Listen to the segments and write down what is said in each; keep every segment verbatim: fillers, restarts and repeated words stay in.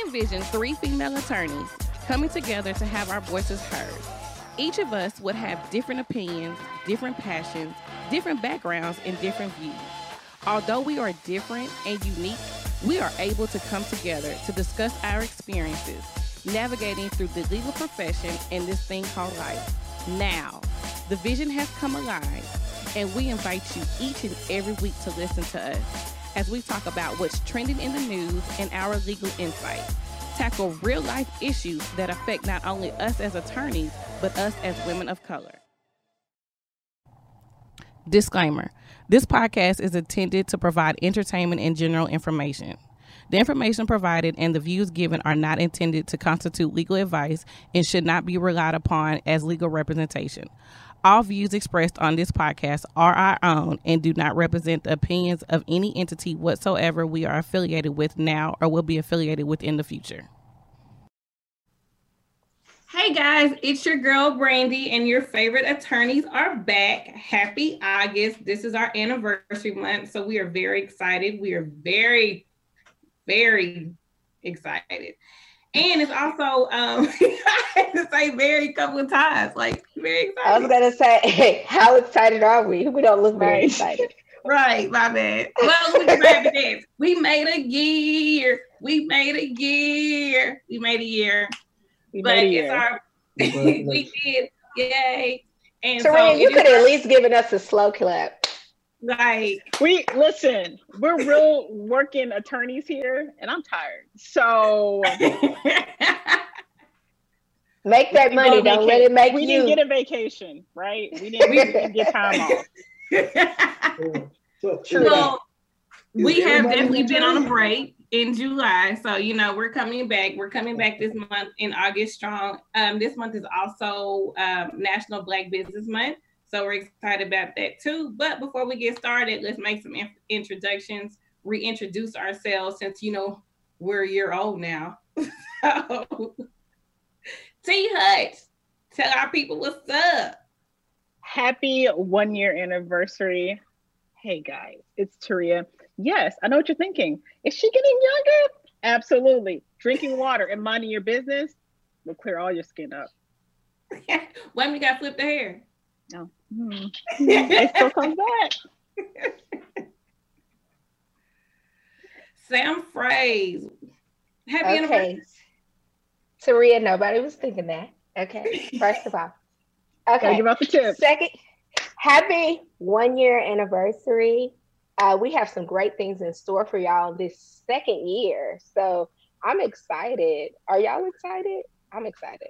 envision three female attorneys coming together to have our voices heard. Each of us would have different opinions, different passions, different backgrounds, and different views. Although we are different and unique, we are able to come together to discuss our experiences, navigating through the legal profession and this thing called life. Now, the vision has come alive, and we invite you each and every week to listen to us as we talk about what's trending in the news and our legal insight, tackle real-life issues that affect not only us as attorneys, but us as women of color. Disclaimer: this podcast is intended to provide entertainment and general information. The information provided and the views given are not intended to constitute legal advice and should not be relied upon as legal representation. All views expressed on this podcast are our own and do not represent the opinions of any entity whatsoever we are affiliated with now or will be affiliated with in the future. Hey guys, it's your girl Brandy, and your favorite attorneys are back. Happy August. This is our anniversary month, so we are very excited. We are very, very excited. And it's also, um, I had to say very a couple of times, like very excited. I was going to say, hey, how excited are we? We don't look very excited. Right, my bad. Well, we grabbed it. We made a year. We made a year. We made a year. We but made a year. It's our, we did. Yay. And Serena, so you could at least given us a slow clap. Like, we listen, we're real working attorneys here, and I'm tired. So make that we money. Don't let it make we you. We didn't get a vacation, right? We didn't, we didn't get time off. Well, we have definitely been on a break in July, so you know we're coming back. We're coming back this month in August strong. Um, this month is also um, National Black Business Month, so we're excited about that too. But before we get started, let's make some in- introductions, reintroduce ourselves since you know we're a year old now. So, T Hutch, tell our people what's up. Happy one year anniversary. Hey guys, it's Taria. Yes, I know what you're thinking. Is she getting younger? Absolutely. Drinking water and minding your business will clear all your skin up. When we got flip the hair? No. Mm. It still comes back. Sam Fraze. Happy okay. anniversary. Taria, nobody was thinking that. Okay, first of all. Okay. Give out the tip. Second, happy one year anniversary. Uh, we have some great things in store for y'all this second year. So I'm excited. Are y'all excited? I'm excited.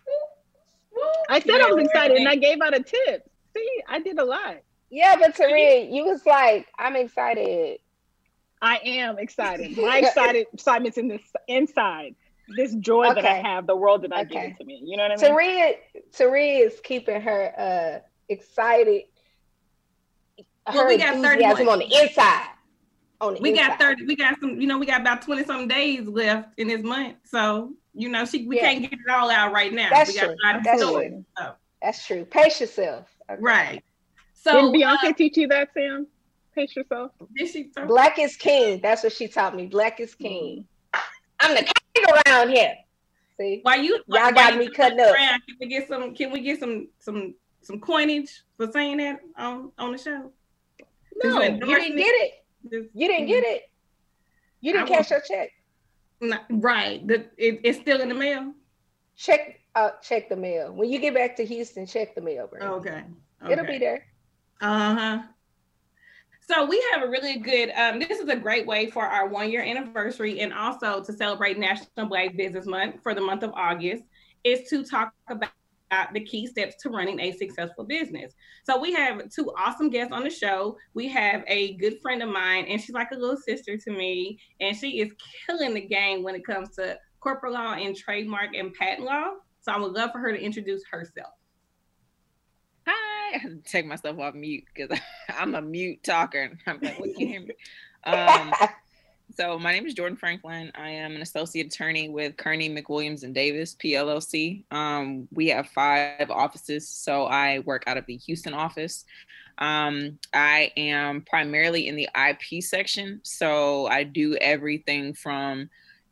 I said I was excited and I gave out a tip. See, I did a lot. Yeah, but Taria, you was like, I'm excited. I am excited. My excited excitement's in this inside. This joy okay. that I have, the world that I okay. give it to me. You know what I mean? Taria, Taria is keeping her uh, excited. Well, we got thirty on the inside. On the we inside. got thirty. We got some. You know, we got about twenty some days left in this month. So you know, she we yeah. can't get it all out right now. That's we true. Got That's true. true. So. That's true. Pace yourself. Okay. Right. So didn't Beyonce uh, teach you that, Sam? Pace yourself. Did she? Black is king. That's what she taught me. Black is king. I'm the king around here. See? Why you? Y'all why got you me cutting up. Can we get some? Can we get some some some coinage for saying that on on the show? No, you didn't get it. You didn't get it. You didn't cash your check. No, right. The, it, it's still in the mail. Check uh check the mail. When you get back to Houston, check the mail, bro. Okay. okay. It'll be there. Uh-huh. So we have a really good, um, this is a great way for our one year anniversary and also to celebrate National Black Business Month for the month of August is to talk about the key steps to running a successful business. So we have two awesome guests on the show. We have a good friend of mine, and she's like a little sister to me, and she is killing the game when it comes to corporate law and trademark and patent law. So I would love for her to introduce herself. Hi, I have to take myself off mute because I'm a mute talker. I'm like, what, can you hear me? Um, So my name is Jordan Franklin. I am an associate attorney with Kearney, McWilliams and Davis, P L L C. Um, we have five offices, so I work out of the Houston office. Um, I am primarily in the I P section, so I do everything from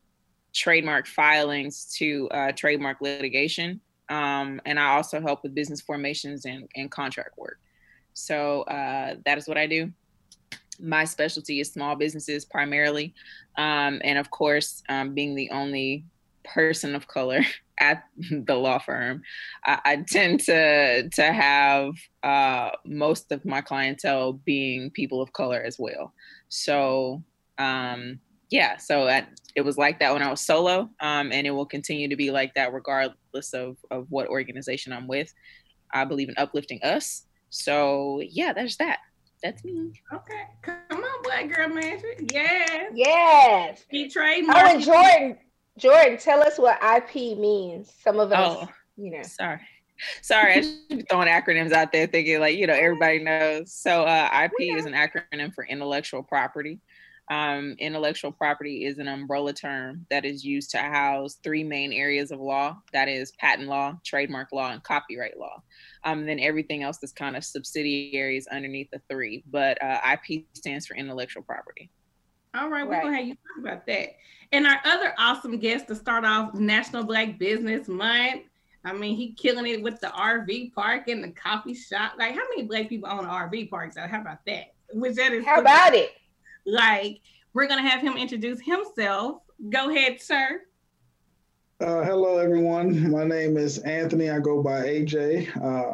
trademark filings to uh, trademark litigation. Um, and I also help with business formations and, and contract work. So uh, that is what I do. My specialty is small businesses primarily. Um, and of course, um, being the only person of color at the law firm, I, I tend to to have uh, most of my clientele being people of color as well. So um, yeah, so I, it was like that when I was solo, um, and it will continue to be like that regardless of, of what organization I'm with. I believe in uplifting us. So yeah, there's that. That's me. Okay, come on, Black Girl Magic. Yes. Yes. He trademarked. Oh, and Jordan, Jordan, tell us what I P means. Some of us, oh, you know. Sorry. Sorry, I should be throwing acronyms out there thinking like, you know, everybody knows. So uh, I P is an acronym for intellectual property. Um, intellectual property is an umbrella term that is used to house three main areas of law. That is patent law, trademark law, and copyright law. Um, and then everything else is kind of subsidiaries underneath the three. But uh, I P stands for intellectual property. All right, we're Right. going to have you talk about that. And our other awesome guest to start off National Black Business Month. I mean, he killing it with the R V park and the coffee shop. Like, how many Black people own R V parks? How about that? Which that is How about it? Like, we're going to have him introduce himself. Go ahead, sir. Uh, hello, everyone. My name is Anthony. I go by A J. Uh,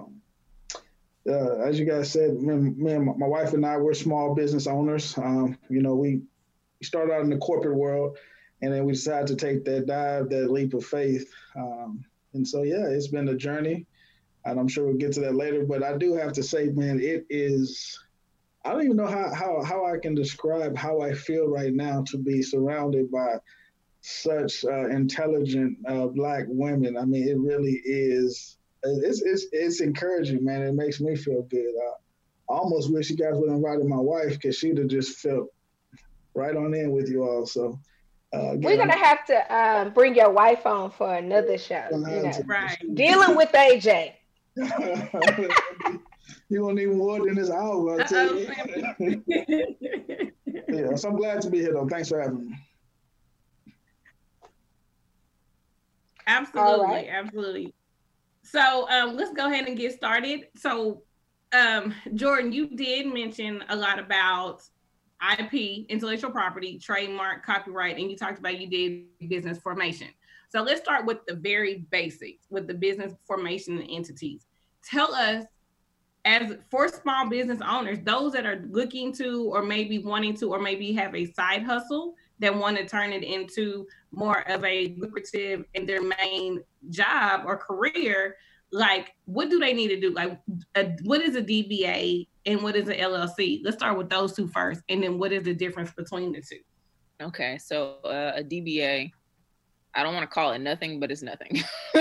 uh, as you guys said, me, me and my wife and I, we're small business owners. Um, you know, we started out in the corporate world, and then we decided to take that dive, that leap of faith. Um, and so, yeah, it's been a journey, and I'm sure we'll get to that later. But I do have to say, man, it is... I don't even know how, how, how I can describe how I feel right now to be surrounded by such uh, intelligent uh, Black women. I mean, it really is, it's, it's, it's encouraging, man. It makes me feel good. I almost wish you guys would have invited my wife because she'd have just felt right on in with you all. So uh, again, we're going to have to um, bring your wife on for another show. You know. Right. Dealing with A J. You're going to need more than this hour, I tell you. Yeah, so I'm glad to be here, though. Thanks for having me. Absolutely, right. absolutely. So um, let's go ahead and get started. So, um, Jordan, you did mention a lot about I P, intellectual property, trademark, copyright, and you talked about you did business formation. So let's start with the very basics, with the business formation and entities. Tell us, as for small business owners, those that are looking to, or maybe wanting to, or maybe have a side hustle that want to turn it into more of a lucrative and their main job or career, like what do they need to do? Like a, what is a D B A and what is an L L C? Let's start with those two first. And then what is the difference between the two? Okay, so uh, a D B A, I don't want to call it nothing, but it's nothing.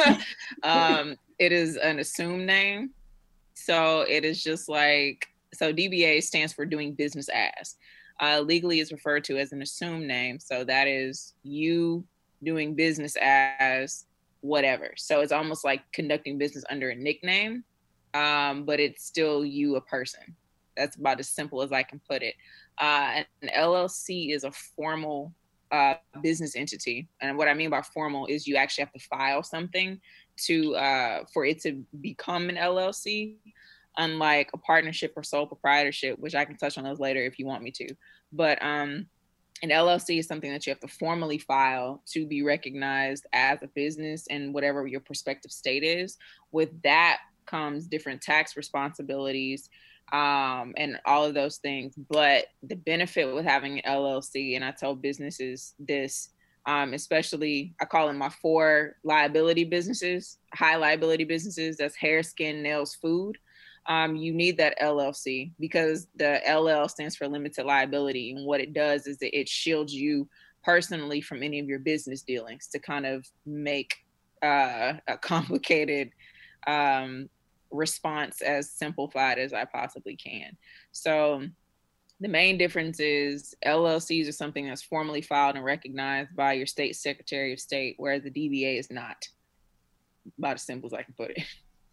um, it is an assumed name. So it is just like, so D B A stands for doing business as. Uh, legally is referred to as an assumed name. So that is you doing business as whatever. So it's almost like conducting business under a nickname, um, but it's still you, a person. That's about as simple as I can put it. Uh, an L L C is a formal uh, business entity. And what I mean by formal is you actually have to file something to uh, for it to become an L L C, unlike a partnership or sole proprietorship, which I can touch on those later if you want me to. But um, an L L C is something that you have to formally file to be recognized as a business in whatever your prospective state is. With that comes different tax responsibilities um, and all of those things. But the benefit with having an L L C, and I tell businesses this, Um, especially, I call them my four liability businesses, high liability businesses. That's hair, skin, nails, food. Um, you need that L L C because the L L stands for limited liability. And what it does is that it shields you personally from any of your business dealings to kind of make uh, a complicated um, response as simplified as I possibly can. So the main difference is L L Cs are something that's formally filed and recognized by your state secretary of state, whereas the D B A is not. About as simple as I can put it.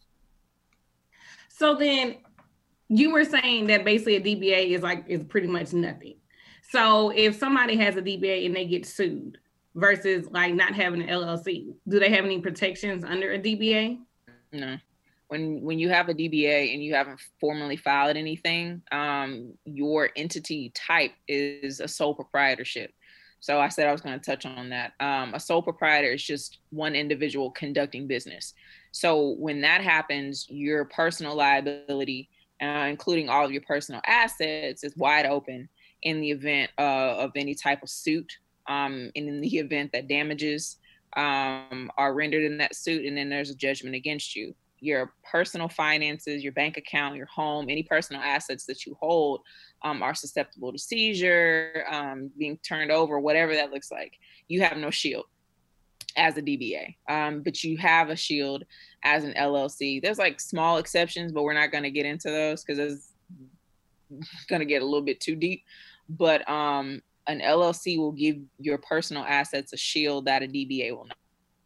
So then you were saying that basically a D B A is like, is pretty much nothing. So if somebody has a D B A and they get sued, versus like not having an L L C? Do they have any protections under a D B A? No. When when you have a D B A and you haven't formally filed anything, um, your entity type is a sole proprietorship. So I said I was going to touch on that. Um, a sole proprietor is just one individual conducting business. So when that happens, your personal liability, uh, including all of your personal assets, is wide open in the event uh, of any type of suit, um, and in the event that damages um, are rendered in that suit, and then there's a judgment against you. Your personal finances, your bank account, your home, any personal assets that you hold um, are susceptible to seizure, um, being turned over, whatever that looks like. You have no shield as a D B A, um, but you have a shield as an L L C. There's like small exceptions, but we're not going to get into those because it's going to get a little bit too deep. But um, an L L C will give your personal assets a shield that a D B A will not.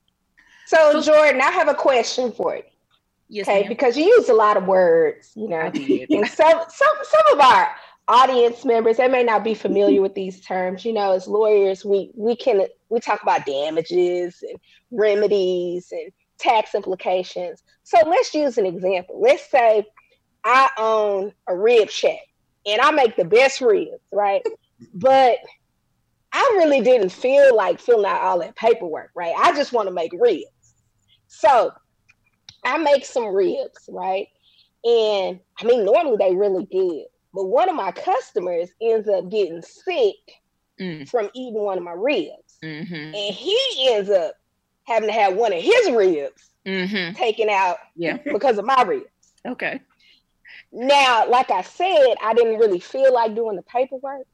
So, Jordan, I have a question for you. Yes, okay, ma'am. Because you use a lot of words, you know, and some some some of our audience members, they may not be familiar with these terms. You know, as lawyers, we we can we talk about damages and remedies and tax implications. So let's use an example. Let's say I own a rib shack and I make the best ribs, right? But I really didn't feel like filling out all that paperwork, right? I just want to make ribs. So I make some ribs, right? And I mean, normally they really good. But one of my customers ends up getting sick mm. from eating one of my ribs. Mm-hmm. And he ends up having to have one of his ribs mm-hmm. taken out yeah. because of my ribs. Okay. Now, like I said, I didn't really feel like doing the paperwork.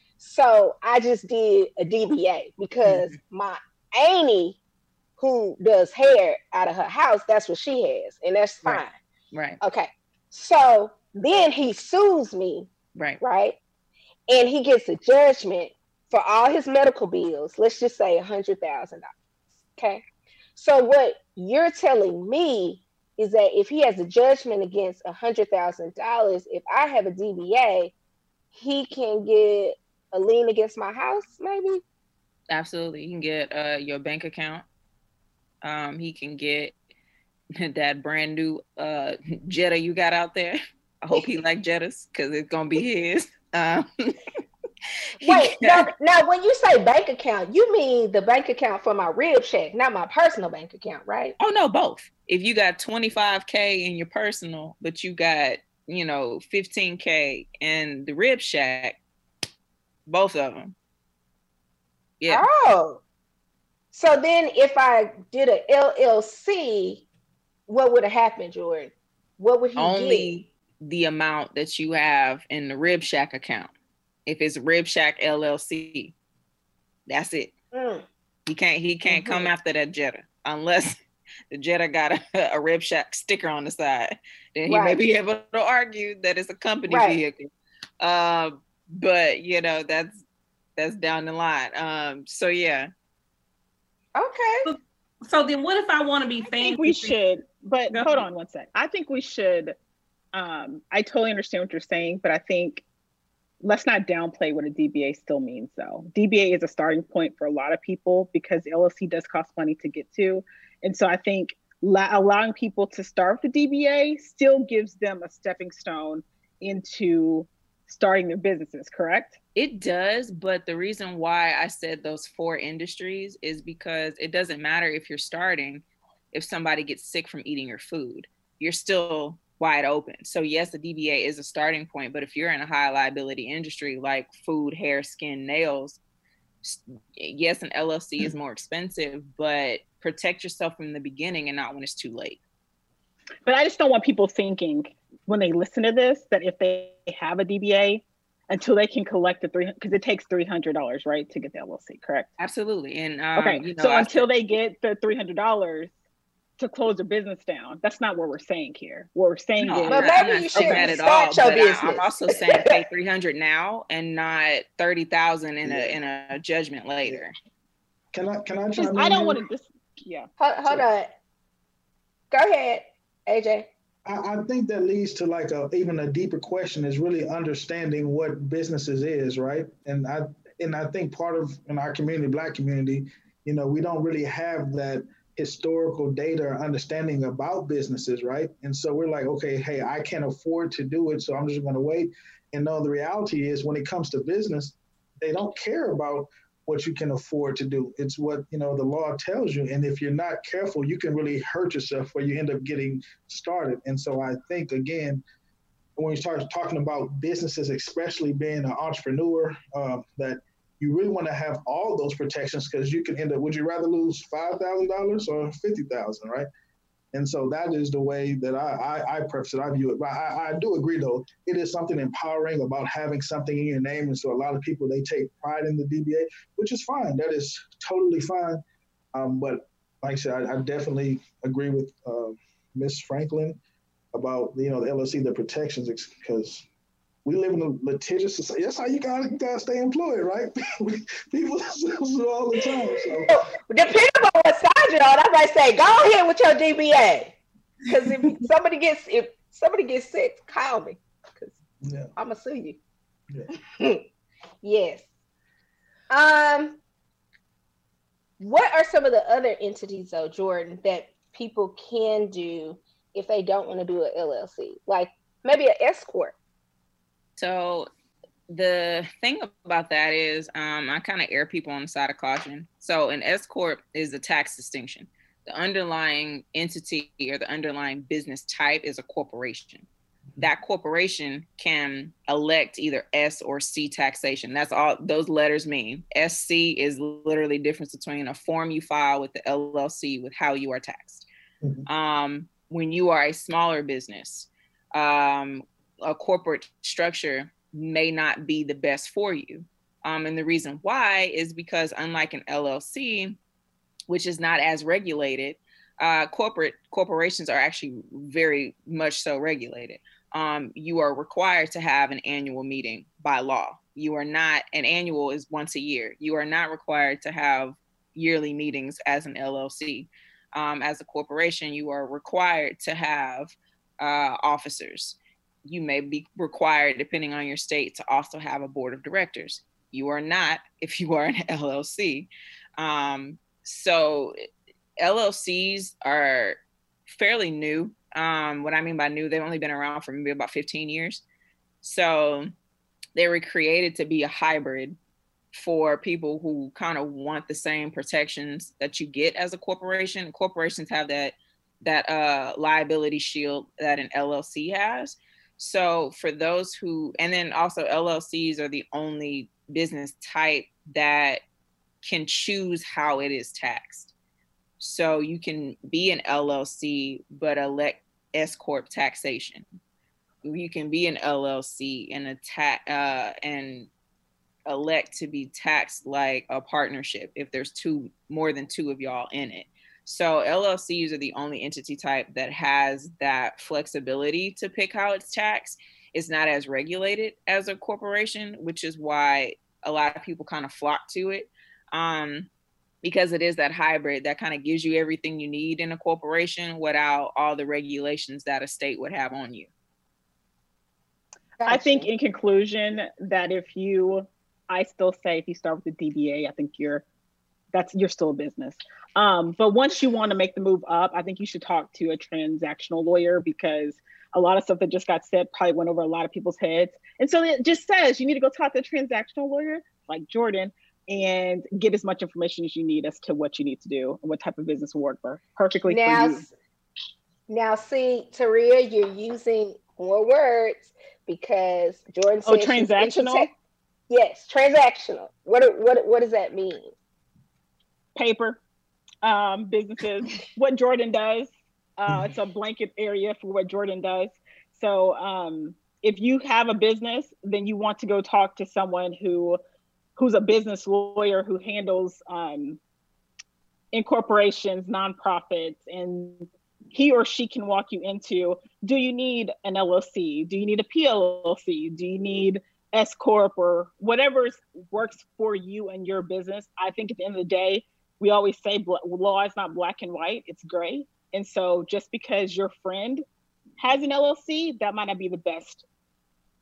So I just did a D B A because mm-hmm. my auntie who does hair out of her house, that's what she has. And that's fine. Right. right. Okay. So then he sues me. Right. Right. And he gets a judgment for all his medical bills. Let's just say a hundred thousand dollars. Okay. So what you're telling me is that if he has a judgment against a hundred thousand dollars, if I have a D B A, he can get a lien against my house, maybe? Absolutely. You can get uh, your bank account. Um, he can get that brand new uh, Jetta you got out there. I hope he like Jettas because it's gonna be his. Um, Wait, now, now when you say bank account, you mean the bank account for my rib shack, not my personal bank account, right? Oh no, both. If you got twenty-five K in your personal, but you got, you know, fifteen K in the rib shack, both of them. Yeah. Oh. So then if I did an L L C, what would have happened, Jordan? What would he Only get? The amount that you have in the Rib Shack account. If it's Rib Shack L L C, that's it. Mm. He can't he can't mm-hmm. come after that Jetta unless the Jetta got a, a Rib Shack sticker on the side. Then he right. may be able to argue that it's a company right. vehicle. Uh, but you know, that's that's down the line. Um, so yeah. Okay. So, so then what if I want to be fancy? I think we should, but Go hold on one sec. I think we should, um, I totally understand what you're saying, but I think let's not downplay what a D B A still means though. D B A is a starting point for a lot of people because L L C does cost money to get to. And so I think la- allowing people to start with the D B A still gives them a stepping stone into starting their businesses, correct? It does, but the reason why I said those four industries is because it doesn't matter if you're starting, if somebody gets sick from eating your food, you're still wide open. So yes, the D B A is a starting point, but if you're in a high liability industry like food, hair, skin, nails, yes, an L L C is more expensive, but protect yourself from the beginning and not when it's too late. But I just don't want people thinking when they listen to this that if they have a D B A, until they can collect the three, because it takes three hundred dollars, right, to get the L L C, correct? Absolutely. And um, okay, you know, so I until said, they get the three hundred dollars to close their business down, that's not what we're saying here. What we're saying no, is, but maybe you should that at all. But I, I'm also saying pay three hundred now and not thirty thousand in a in a judgment later. Can I can I chime I in don't here? want to just yeah. Hold, hold on. Go ahead, A J. I, I think that leads to like a even a deeper question is really understanding what businesses is, right? And I and I think part of in our community, Black community, you know, we don't really have that historical data or understanding about businesses, right? And so we're like, okay, hey, I can't afford to do it, so I'm just going to wait. And no, the reality is, when it comes to business, they don't care about what you can afford to do. It's what, you know, the law tells you. And if you're not careful, you can really hurt yourself where you end up getting started. And so I think, again, when you start talking about businesses, especially being an entrepreneur, um, that you really want to have all those protections, because you can end up, would you rather lose five thousand dollars or fifty thousand dollars, right? And so that is the way that I, I, I preface it, I view it. But I, I do agree, though, it is something empowering about having something in your name. And so a lot of people, they take pride in the D B A, which is fine. That is totally fine. Um, but like I said, I, I definitely agree with uh, Miz Franklin about, you know, the L L C, the protections, because we live in a litigious society. That's how you gotta, you gotta stay employed, right? People do all the time. So. Depending on what side you're on, I might say, go ahead with your D B A. Because if somebody gets if somebody gets sick, call me. Because yeah. I'm gonna sue you. Yeah. Yes. Um. What are some of the other entities, though, Jordan, that people can do if they don't want to do an L L C? Like maybe an S corp. So the thing about that is um, I kind of err people on the side of caution. So an S corp is a tax distinction. The underlying entity or the underlying business type is a corporation. That corporation can elect either S or C taxation. That's all those letters mean. S C is literally the difference between a form you file with the L L C with how you are taxed. Mm-hmm. Um, when you are a smaller business, um, a corporate structure may not be the best for you. Um, and the reason why is because unlike an L L C, which is not as regulated, uh, corporate corporations are actually very much so regulated. Um, you are required to have an annual meeting by law. You are not, an annual is once a year. You are not required to have yearly meetings as an L L C. Um, as a corporation, you are required to have uh, officers. You may be required, depending on your state, to also have a board of directors. You are not if you are an L L C. Um, so L L Cs are fairly new. Um, what I mean by new, they've only been around for maybe about fifteen years. So they were created to be a hybrid for people who kind of want the same protections that you get as a corporation. Corporations have that, that uh, liability shield that an L L C has. So for those who, and then also L L Cs are the only business type that can choose how it is taxed. So you can be an L L C, but elect S corp taxation. You can be an L L C and attack uh, and elect to be taxed like a partnership if there's two, more than two of y'all in it. So L L Cs are the only entity type that has that flexibility to pick how it's taxed. It's not as regulated as a corporation, which is why a lot of people kind of flock to it. Um, because it is that hybrid that kind of gives you everything you need in a corporation without all the regulations that a state would have on you. I think in conclusion that if you, I still say if you start with the D B A, I think you're, that's, you're still a business. Um, but once you want to make the move up, I think you should talk to a transactional lawyer, because a lot of stuff that just got said probably went over a lot of people's heads. And so it just says you need to go talk to a transactional lawyer like Jordan and get as much information as you need as to what you need to do and what type of business will work for perfectly now, for you. Now, see, Taria, you're using more words because Jordan said oh, transactional. Yes, transactional. What what what does that mean? Paper, um, businesses. What Jordan does. Uh, it's a blanket area for what Jordan does. So um, if you have a business, then you want to go talk to someone who who's a business lawyer who handles um, incorporations, nonprofits, and he or she can walk you into, do you need an L L C? Do you need a P L L C? Do you need S Corp or whatever works for you and your business? I think at the end of the day, we always say law is not black and white, it's gray. And so just because your friend has an L L C, that might not be the best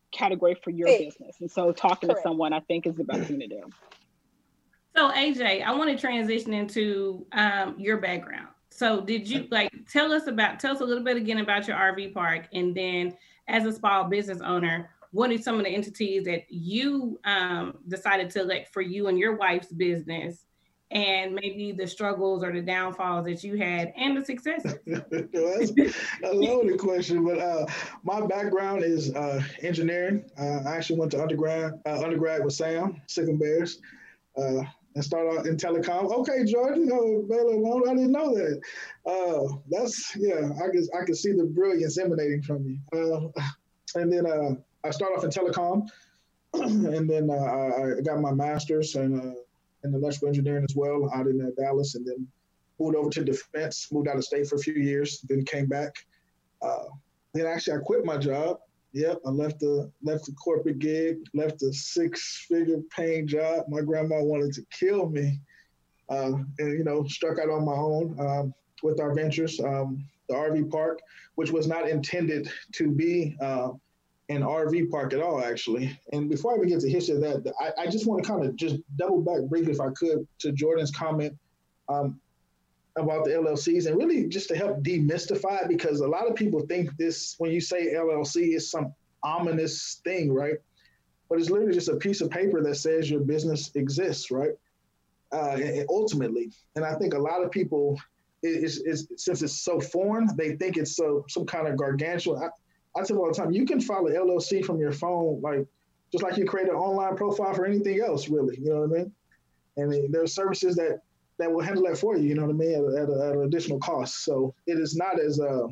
category for your Fix. business. And so talking Correct. to someone, I think, is the best thing to do. So A J, I want to transition into um, your background. So did you like tell us about tell us a little bit again about your R V park, and then as a small business owner, what are some of the entities that you um, decided to elect for you and your wife's business, and maybe the struggles or the downfalls that you had and the successes? Well, that's a loaded question, but uh, my background is uh, engineering. Uh, I actually went to undergrad uh, undergrad with Sam Sickle Bears. Uh, and start out in telecom. Okay, Jordan, oh, Baylor alone, I didn't know that. Uh, that's, yeah, I can, I can see the brilliance emanating from you. Uh, and then uh, I started off in telecom, and then uh, I got my master's in, uh, in electrical engineering as well out in uh, Dallas, and then moved over to defense, moved out of state for a few years, then came back. Uh, then actually I quit my job. Yep, I left the left the corporate gig, left a six-figure paying job. My grandma wanted to kill me, uh, and you know, struck out on my own um, with our ventures, um, the R V park, which was not intended to be uh, an R V park at all, actually. And before I even get to the history of that, I, I just want to kind of just double back briefly, if I could, to Jordan's comment um, about the L L Cs, and really just to help demystify it, because a lot of people think this, when you say L L C, is some ominous thing, right? But it's literally just a piece of paper that says your business exists, right? Uh, and ultimately, and I think a lot of people, is, is since it's so foreign, they think it's so some kind of gargantuan. I, I tell them all the time, you can file an L L C from your phone, like just like you create an online profile for anything else, really. You know what I mean? And there are services that that will handle that for you, you know what I mean, at, at, a, at an additional cost. So it is not as uh,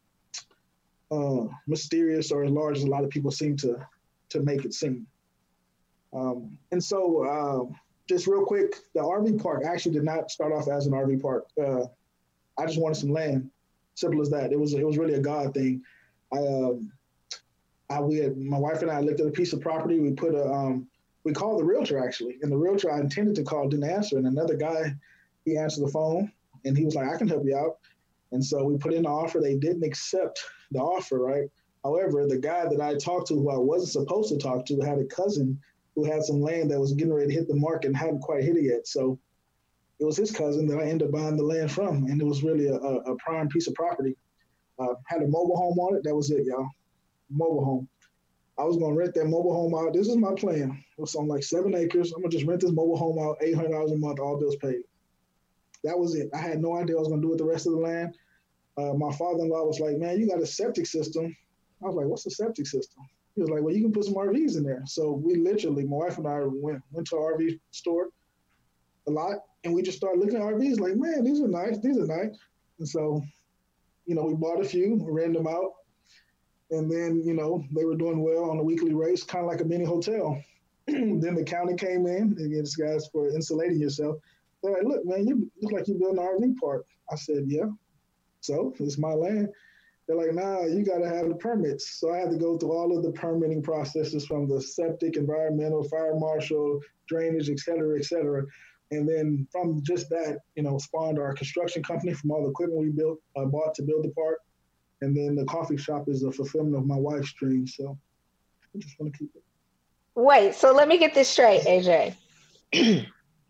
uh, mysterious or as large as a lot of people seem to to make it seem. Um, and so uh, just real quick, the R V park actually did not start off as an R V park. Uh, I just wanted some land, simple as that. It was it was really a God thing. I, um, I we had, my wife and I looked at a piece of property. We put a um, we called the realtor actually, and the realtor I intended to call didn't answer, and another guy, he answered the phone, and he was like, I can help you out. And so we put in the offer. They didn't accept the offer, right? However, the guy that I talked to, who I wasn't supposed to talk to, had a cousin who had some land that was getting ready to hit the market and hadn't quite hit it yet. So it was his cousin that I ended up buying the land from, and it was really a, a, a prime piece of property. Uh, had a mobile home on it. That was it, y'all. Mobile home. I was going to rent that mobile home out. This is my plan. It was on like seven acres. I'm going to just rent this mobile home out, eight hundred dollars a month, all bills paid. That was it. I had no idea what I was going to do with the rest of the land. Uh, my father-in-law was like, man, you got a septic system. I was like, what's a septic system? He was like, well, you can put some R Vs in there. So we literally, my wife and I went, went to an R V store a lot, and we just started looking at R Vs like, man, these are nice. These are nice. And so, you know, we bought a few, ran them out. And then, you know, they were doing well on a weekly race, kind of like a mini hotel. Then the county came in, and this guy's for insulating yourself. They're like, look, man, you look like you're building an R V park. I said, yeah. So it's my land. They're like, nah, you got to have the permits. So I had to go through all of the permitting processes, from the septic, environmental, fire marshal, drainage, et cetera, et cetera. And then from just that, you know, spawned our construction company from all the equipment we built, uh, bought to build the park. And then the coffee shop is a fulfillment of my wife's dream. So I just want to keep it. Wait, so let me get this straight, A J.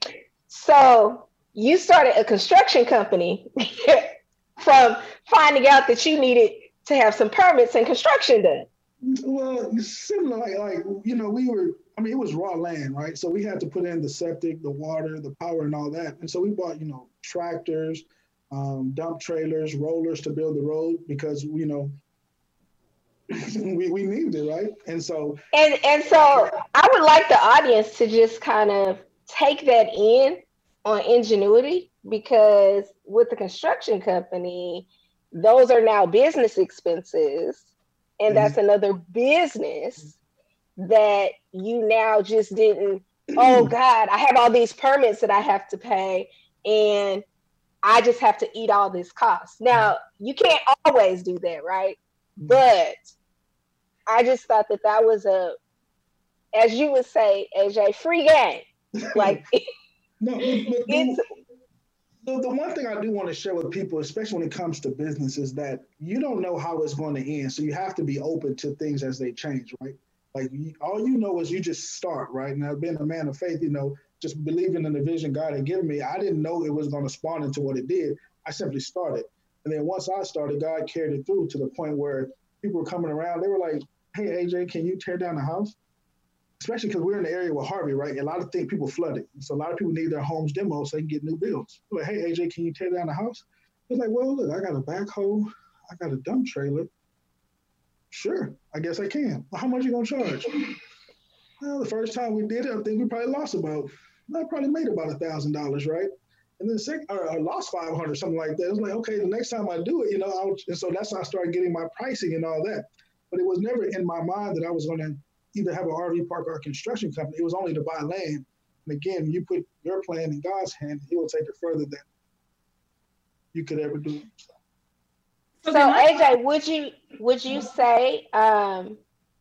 So you started a construction company from finding out that you needed to have some permits and construction done. Well, similar, like, like, you know, we were, I mean, it was raw land, right? So we had to put in the septic, the water, the power, and all that. And so we bought, you know, tractors, um, dump trailers, rollers to build the road, because, you know, we, we needed it, right? And so. And, and so I would like the audience to just kind of take that in on ingenuity, because with the construction company, those are now business expenses. And that's another business that you now just didn't, oh God, I have all these permits that I have to pay, and I just have to eat all this cost. Now, you can't always do that, right? But I just thought that that was a, as you would say, A J, free game. Like, no, but, it's, The, the one thing I do want to share with people, especially when it comes to business, is that you don't know how it's going to end. So you have to be open to things as they change, right? Like you, all you know is you just start, right? And I've been a man of faith, you know, just believing in the vision God had given me. I didn't know it was going to spawn into what it did. I simply started. And then once I started, God carried it through to the point where people were coming around. They were like, hey, A J, can you tear down the house? Especially because we're in the area with Harvey, right? And a lot of things, people flooded. So a lot of people need their homes demoed so they can get new bills. They're like, hey, A J, can you tear down the house? It's like, well, look, I got a backhoe. I got a dump trailer. Sure, I guess I can. Well, how much are you going to charge? Well, the first time we did it, I think we probably lost about, I probably made about a thousand dollars, right? And then the second, or I lost five hundred, something like that. It was like, okay, the next time I do it, you know, I'll, and so that's how I started getting my pricing and all that. But it was never in my mind that I was going to either have an R V park or a construction company. It was only to buy land. And again, you put your plan in God's hand, He will take it further than you could ever do. So, A J, would you would you say um,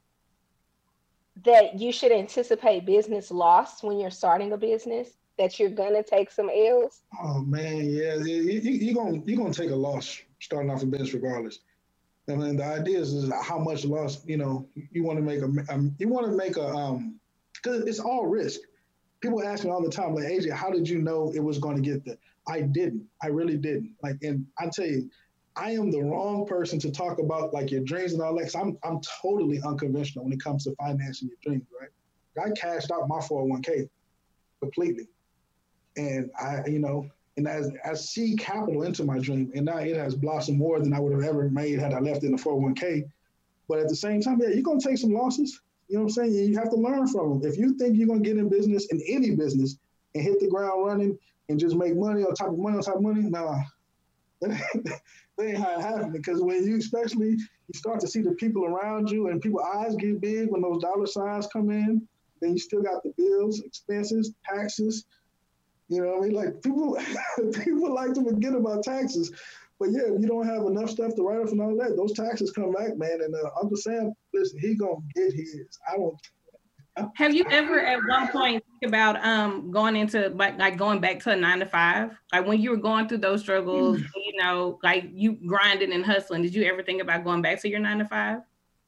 that you should anticipate business loss when you're starting a business? That you're gonna take some L's? Oh man, yeah, you, you, you're gonna you're gonna take a loss starting off a business regardless. I mean, the idea is, is how much loss you know you want to make a um, you want to make a um because it's all risk. People ask me all the time, like, A J, how did you know it was going to get there? I didn't. I really didn't. Like, and I tell you, I am the wrong person to talk about like your dreams and all that. Cause I'm I'm totally unconventional when it comes to financing your dreams, right? I cashed out my four oh one k completely, and I, you know, and as I see capital into my dream, and now it has blossomed more than I would have ever made had I left in the four oh one k. But at the same time, yeah, you're gonna take some losses. You know what I'm saying? You have to learn from them. If you think you're gonna get in business, in any business, and hit the ground running and just make money on top of money on top of money, nah. That ain't how it happens. Because when you, especially, you start to see the people around you and people's eyes get big when those dollar signs come in, then you still got the bills, expenses, taxes. You know what I mean? Like people, people like to forget about taxes. But yeah, if you don't have enough stuff to write off and all that, those taxes come back, man. And uh, Uncle Sam, listen, he gonna get his. I don't. Have you ever at one point think about um going into like like going back to a nine to five? Like when you were going through those struggles, you know, like you grinding and hustling, did you ever think about going back to your nine to five?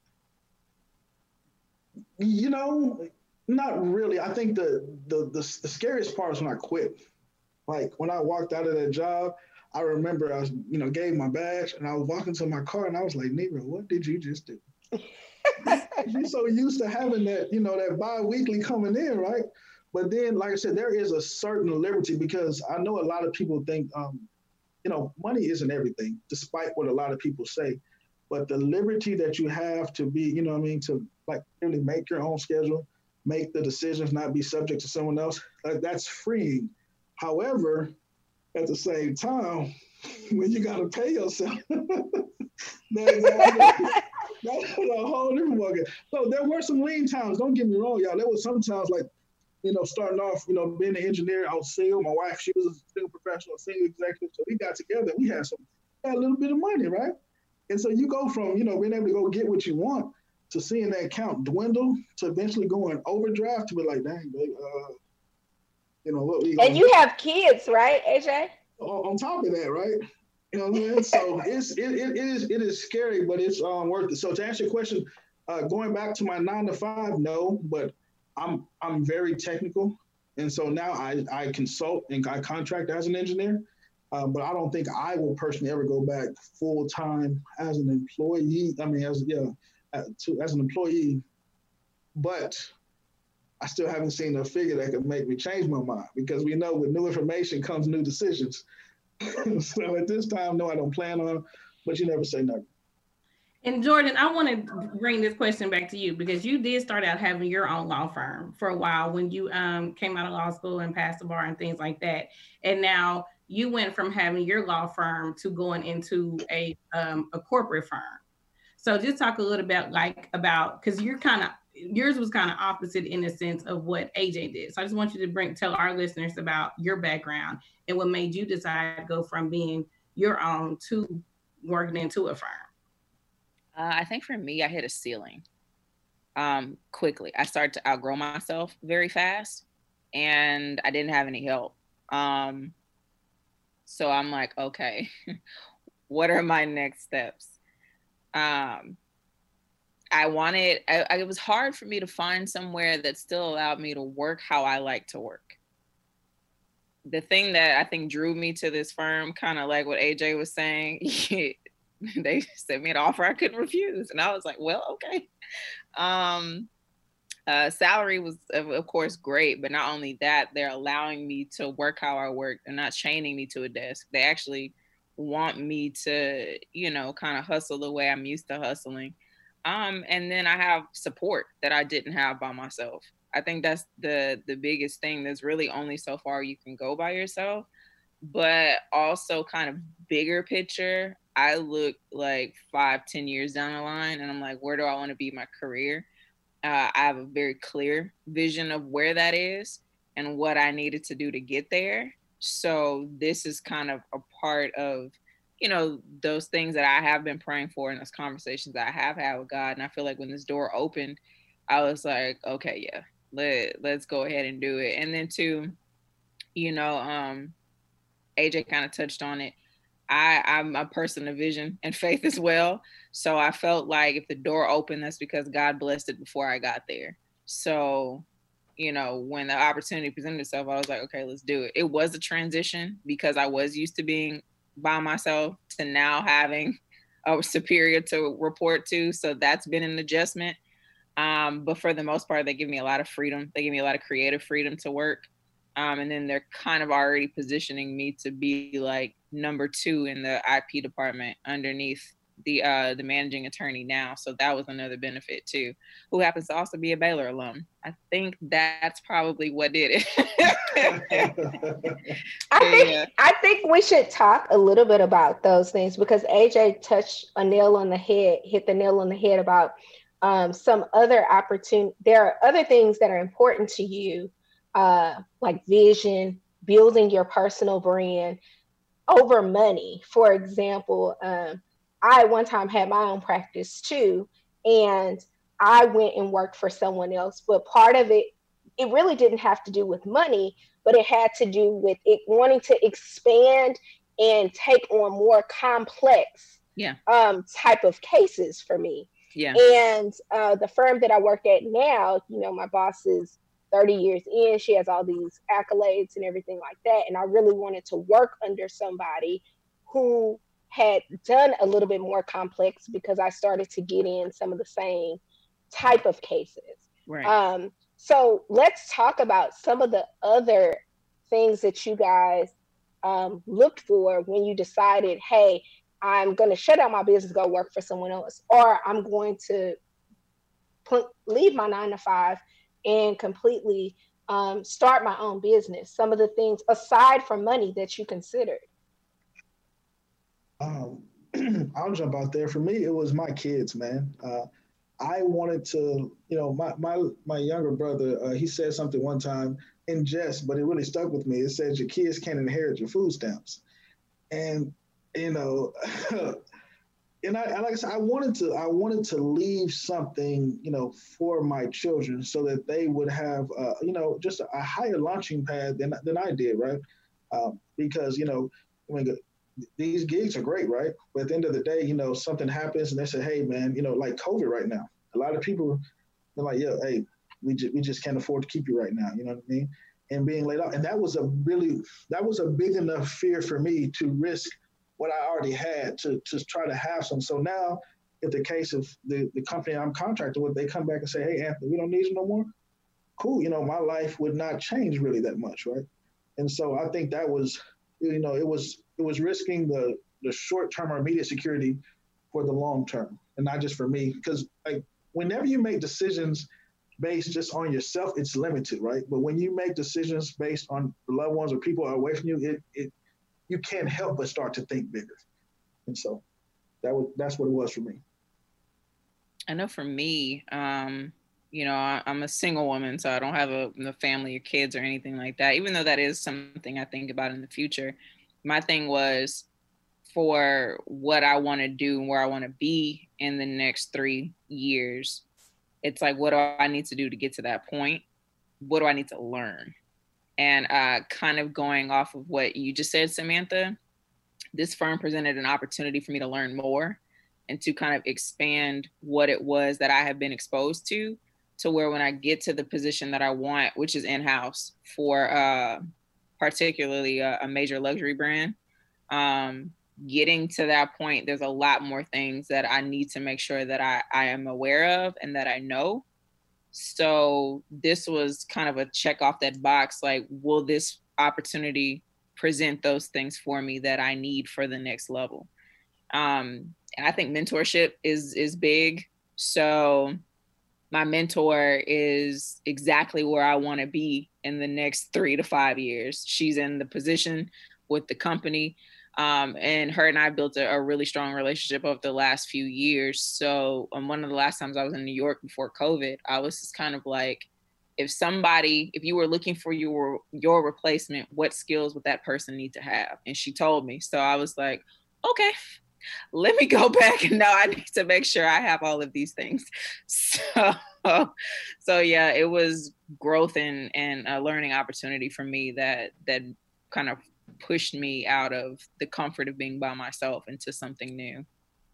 You know, not really. I think the the the, the scariest part is when I quit. Like when I walked out of that job, I remember I was, you know, gave my badge and I was walking to my car and I was like, Negro, what did you just do? You're so used to having that, you know, that bi-weekly coming in, right? But then, like I said, there is a certain liberty because I know a lot of people think, um, you know, money isn't everything, despite what a lot of people say. But the liberty that you have to be, you know what I mean, to like really make your own schedule, make the decisions, not be subject to someone else, like that's freeing. However, at the same time, when you got to pay yourself, that, that, that's a whole different ballgame. So there were some lean times. Don't get me wrong, y'all. There was sometimes like, you know, starting off, you know, being an engineer, I was single. My wife, she was a single professional, single executive. So we got together. We had some, had a little bit of money, right? And so you go from, you know, being able to go get what you want to seeing that account dwindle to eventually going overdraft to be like, dang, babe, uh, you know what we. And you have kids, right, A J? On, on top of that, right? You know what I mean? So it's it, it, it is it is scary, but it's um worth it. So to answer your question, uh, going back to my nine to five, no, but I'm I'm very technical, and so now I I consult and I contract as an engineer, uh, but I don't think I will personally ever go back full time as an employee. I mean, as yeah, uh, to, as an employee, but I still haven't seen a figure that could make me change my mind because we know with new information comes new decisions. So at this time, no, I don't plan on, but you never say never. And Jordan, I want to bring this question back to you because you did start out having your own law firm for a while when you um, came out of law school and passed the bar and things like that. And now you went from having your law firm to going into a um, a corporate firm. So just talk a little bit like about, because you're kind of, yours was kind of opposite in the sense of what A J did. So I just want you to bring, tell our listeners about your background and what made you decide to go from being your own to working into a firm. Uh, I think for me, I hit a ceiling um, quickly. I started to outgrow myself very fast and I didn't have any help. Um, so I'm like, okay, what are my next steps? Um, I wanted, I, I, it was hard for me to find somewhere that still allowed me to work how I like to work. The thing that I think drew me to this firm, kind of like what A J was saying, they sent me an offer I couldn't refuse. And I was like, well, okay. Um, uh, salary was, of, of course, great. But not only that, they're allowing me to work how I work. They're not chaining me to a desk. They actually want me to, you know, kind of hustle the way I'm used to hustling. Um, and then I have support that I didn't have by myself. I think that's the the biggest thing. There's really only so far you can go by yourself, but also kind of bigger picture. I look like five, ten years down the line and I'm like, where do I want to be my career? Uh, I have a very clear vision of where that is and what I needed to do to get there. So this is kind of a part of, you know, those things that I have been praying for in those conversations that I have had with God. And I feel like when this door opened, I was like, okay, yeah, let, let's go ahead and do it. And then too, you know, um, A J kind of touched on it. I, I'm a person of vision and faith as well. So I felt like if the door opened, that's because God blessed it before I got there. So, you know, when the opportunity presented itself, I was like, okay, let's do it. It was a transition because I was used to being by myself to now having a superior to report to. So that's been an adjustment. Um, but for the most part, they give me a lot of freedom. They give me a lot of creative freedom to work. Um, and then they're kind of already positioning me to be like number two in the I P department underneath the uh, the managing attorney now. So that was another benefit too, who happens to also be a Baylor alum. I think that's probably what did it. I think yeah. I think we should talk a little bit about those things because A J touched a nail on the head, hit the nail on the head about um, some other opportunity. There are other things that are important to you, uh, like vision, building your personal brand over money. For example, um, I one time had my own practice too, and I went and worked for someone else, but part of it, it really didn't have to do with money, but it had to do with it wanting to expand and take on more complex yeah. um, type of cases for me. Yeah. And uh, the firm that I work at now, you know, my boss is thirty years in, she has all these accolades and everything like that. And I really wanted to work under somebody who had done a little bit more complex because I started to get in some of the same type of cases. Right. Um, so let's talk about some of the other things that you guys um, looked for when you decided, hey, I'm going to shut down my business, go work for someone else, or I'm going to put, leave my nine to five and completely um, start my own business. Some of the things aside from money that you considered. Um, I'll jump out there. For me, it was my kids, man. Uh, I wanted to, you know, my my my younger brother, uh, he said something one time in jest, but it really stuck with me. It said, your kids can't inherit your food stamps. And, you know, and I, like I said, I wanted to, I wanted to leave something, you know, for my children so that they would have, uh, you know, just a, a higher launching pad than, than I did, right? Um, because, you know, I mean, these gigs are great, right? But at the end of the day, you know, something happens and they say, hey, man, you know, like COVID right now, a lot of people are like, yeah, hey, we, ju- we just can't afford to keep you right now. You know what I mean? And being laid off. And that was a really, that was a big enough fear for me to risk what I already had to, to try to have some. So now, if the case of the, the company I'm contracted with, they come back and say, hey, Anthony, we don't need you no more. Cool. You know, my life would not change really that much, right? And so I think that was, you know, it was, it was risking the, the short-term or immediate security for the long term, and not just for me. Because like whenever you make decisions based just on yourself, it's limited, right? But when you make decisions based on the loved ones or people away from you, it it you can't help but start to think bigger. And so that was that's what it was for me. I know for me, um, you know, I, I'm a single woman, so I don't have a, a family or kids or anything like that, even though that is something I think about in the future. My thing was for what I want to do and where I want to be in the next three years. It's like, what do I need to do to get to that point? What do I need to learn? And uh, kind of going off of what you just said, Samantha, this firm presented an opportunity for me to learn more. and to kind of expand what it was that I have been exposed to, to where when I get to the position that I want, which is in-house for uh, particularly a, a major luxury brand, um, getting to that point, there's a lot more things that I need to make sure that I, I am aware of and that I know. So this was kind of a check off that box, like, will this opportunity present those things for me that I need for the next level? Um, and I think mentorship is is big. So my mentor is exactly where I want to be in the next three to five years. She's in the position with the company. Um, and her and I built a, a really strong relationship over the last few years. So um, one of the last times I was in New York before COVID, I was just kind of like, if somebody, if you were looking for your your replacement, what skills would that person need to have? And she told me. So I was like, okay, let me go back, and now I need to make sure I have all of these things. So, so yeah, it was growth and and a learning opportunity for me that that kind of pushed me out of the comfort of being by myself into something new.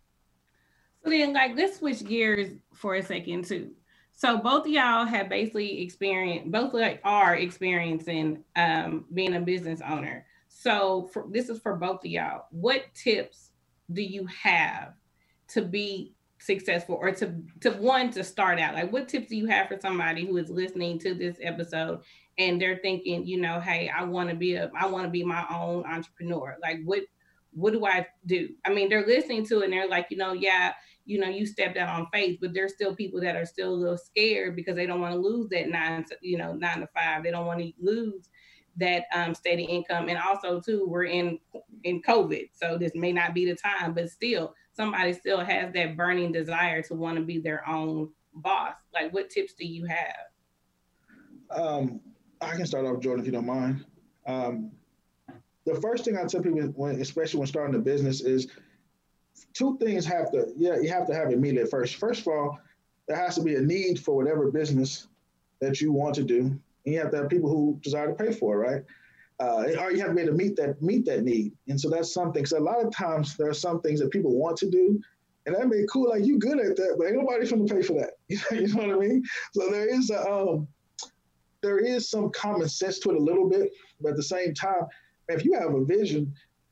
So then, like, let's switch gears for a second too. So both of y'all have basically experienced, both like are experiencing um, being a business owner. So for, this is for both of y'all. What tips do you have to be successful, or to to one to start out? Like, what tips do you have for somebody who is listening to this episode and they're thinking, you know, hey, I want to be a, I want to be my own entrepreneur. Like, what, what do I do? I mean, they're listening to it and they're like, you know, yeah, you know, you stepped out on faith, but there's still people that are still a little scared because they don't want to lose that nine, to, you know, nine to five. They don't want to lose that um, steady income. And also too, we're in, in COVID. So this may not be the time, but still somebody still has that burning desire to want to be their own boss. Like, what tips do you have? Um, I can start off, Jordan, if you don't mind. Um, the first thing I tell people, when, especially when starting a business, is two things have to, yeah, you have to have it immediately at first. First of all, there has to be a need for whatever business that you want to do. And you have to have people who desire to pay for it, right? Uh, or you have to be able to meet that, meet that need. And so that's something, so a lot of times there are some things that people want to do, and that may be cool, like you good at that, but ain't nobody going to pay for that. You know what I mean? So there is a, um, there is some common sense to it a little bit, but at the same time, if you have a vision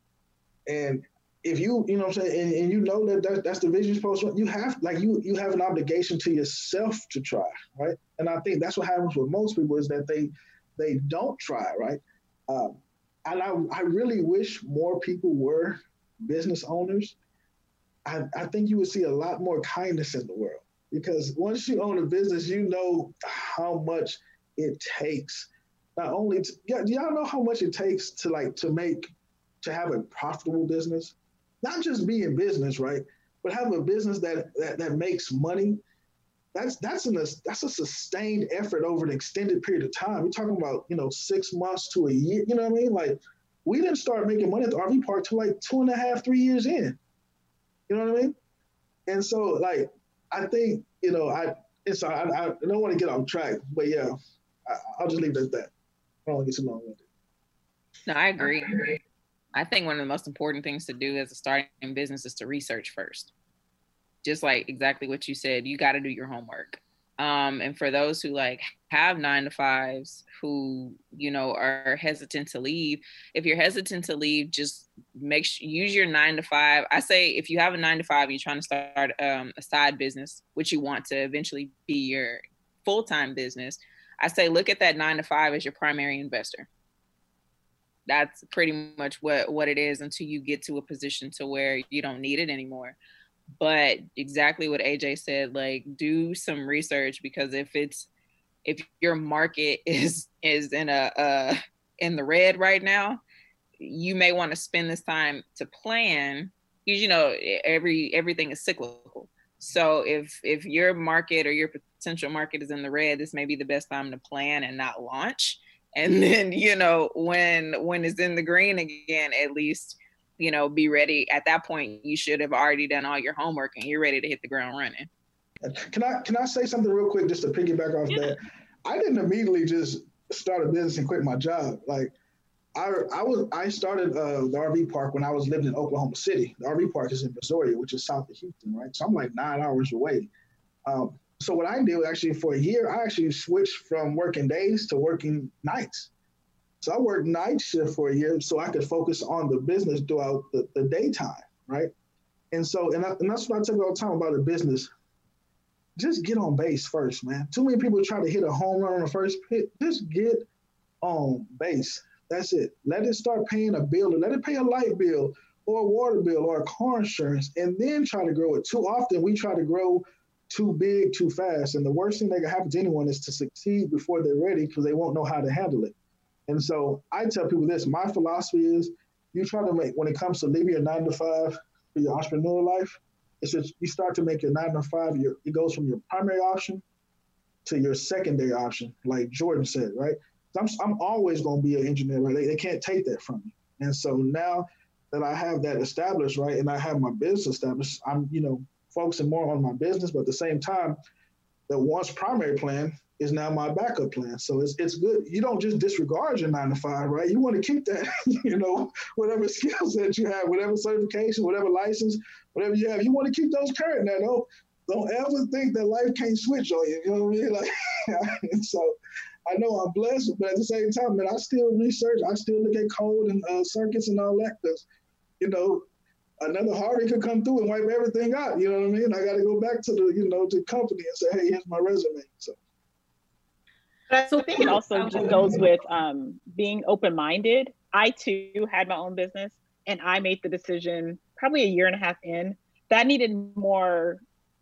and if you, you know what I'm saying, and, and you know that that's, that's the vision you're supposed to, you have, like you, you have an obligation to yourself to try, right? And I think that's what happens with most people is that they, they don't try, right? Um, and I, I really wish more people were business owners. I, I think you would see a lot more kindness in the world, because once you own a business, you know how much it takes. Not only to, yeah, do y'all know how much it takes to like to make to have a profitable business? Not just be in business, right? But have a business that that, that makes money. That's that's an that's a sustained effort over an extended period of time. We're talking about, you know, six months to a year. You know what I mean? Like, we didn't start making money at the R V park till like two and a half, three years in. You know what I mean? And so, like, I think, you know, I it's I, I don't want to get off track, but yeah, I, I'll just leave it at that. I don't want to get too long with it. No, I agree. I think one of the most important things to do as a starting business is to research first. Just like exactly what you said, you got to do your homework. Um, and for those who like have nine to fives who, you know, are hesitant to leave, if you're hesitant to leave, just make sure, use your nine to five. I say if you have a nine to five, you're trying to start um, a side business, which you want to eventually be your full-time business. I say, look at that nine to five as your primary investor. That's pretty much what, what it is until you get to a position to where you don't need it anymore. But exactly what A J said, like, do some research, because if it's, if your market is, is in a, uh, in the red right now, you may want to spend this time to plan, because, you know, every, everything is cyclical. So if, if your market or your potential market is in the red, this may be the best time to plan and not launch. And then, you know, when, when it's in the green again, at least, you know, be ready. At that point, you should have already done all your homework and you're ready to hit the ground running. Can I can I say something real quick just to piggyback off yeah. that? I didn't immediately just start a business and quit my job. Like, I I was I started uh, the R V park when I was living in Oklahoma City. The R V park is in Missouri, which is south of Houston, right? So I'm like nine hours away. Um, so what I did actually for a year, I actually switched from working days to working nights. So I worked night shift for a year so I could focus on the business throughout the, the daytime, right? And so, and, I, and that's what I tell you all the time about the business. Just get on base first, man. Too many people try to hit a home run on the first pitch. Just get on base. That's it. Let it start paying a bill, or let it pay a light bill or a water bill or a car insurance, and then try to grow it. Too often we try to grow too big, too fast. And the worst thing that can happen to anyone is to succeed before they're ready because they won't know how to handle it. And so I tell people this, my philosophy is you try to make, when it comes to leaving your nine to five for your entrepreneurial life, it's just you start to make your nine to five, your, it goes from your primary option to your secondary option, like Jordan said, right? So I'm, I'm always going to be an engineer, right? They, they can't take that from me. And so now that I have that established, right, and I have my business established, I'm, you know, focusing more on my business, but at the same time, the once primary plan is now my backup plan. So it's it's good. You don't just disregard your nine to five, right? You want to keep that, you know, whatever skills that you have, whatever certification, whatever license, whatever you have, you want to keep those current now. Don't, don't ever think that life can't switch on you. You know what I mean? Like, and so I know I'm blessed, but at the same time, man, I still research. I still look at code and uh, circuits and all that because, you know, another Harvey could come through and wipe everything out. You know what I mean? I got to go back to the, you know, to the company and say, hey, here's my resume. So. So I think it also just goes with um, being open-minded. I too had my own business and I made the decision probably a year and a half in that needed more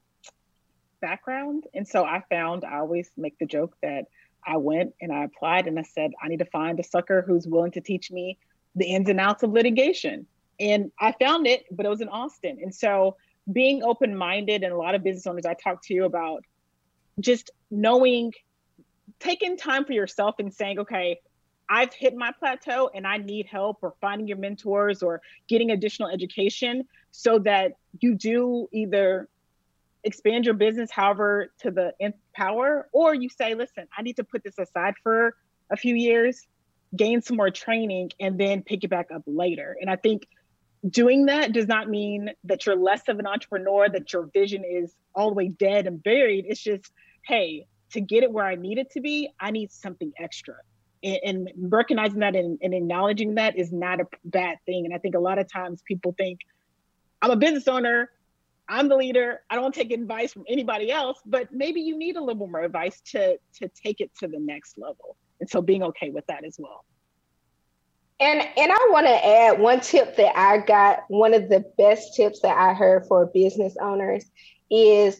background. And so I found, I always make the joke that I went and I applied and I said, I need to find a sucker who's willing to teach me the ins and outs of litigation. And I found it, but it was in Austin. And so being open-minded, and a lot of business owners I talk to about just knowing, taking time for yourself and saying, okay, I've hit my plateau and I need help, or finding your mentors or getting additional education so that you do either expand your business, however, to the nth power, or you say, listen, I need to put this aside for a few years, gain some more training, and then pick it back up later. And I think doing that does not mean that you're less of an entrepreneur, that your vision is all the way dead and buried. It's just, hey, to get it where I need it to be, I need something extra. And, and recognizing that and, and acknowledging that is not a bad thing. And I think a lot of times people think, I'm a business owner, I'm the leader, I don't take advice from anybody else, but maybe you need a little more advice to, to take it to the next level. And so being okay with that as well. And and I want to add one tip that I got, one of the best tips that I heard for business owners is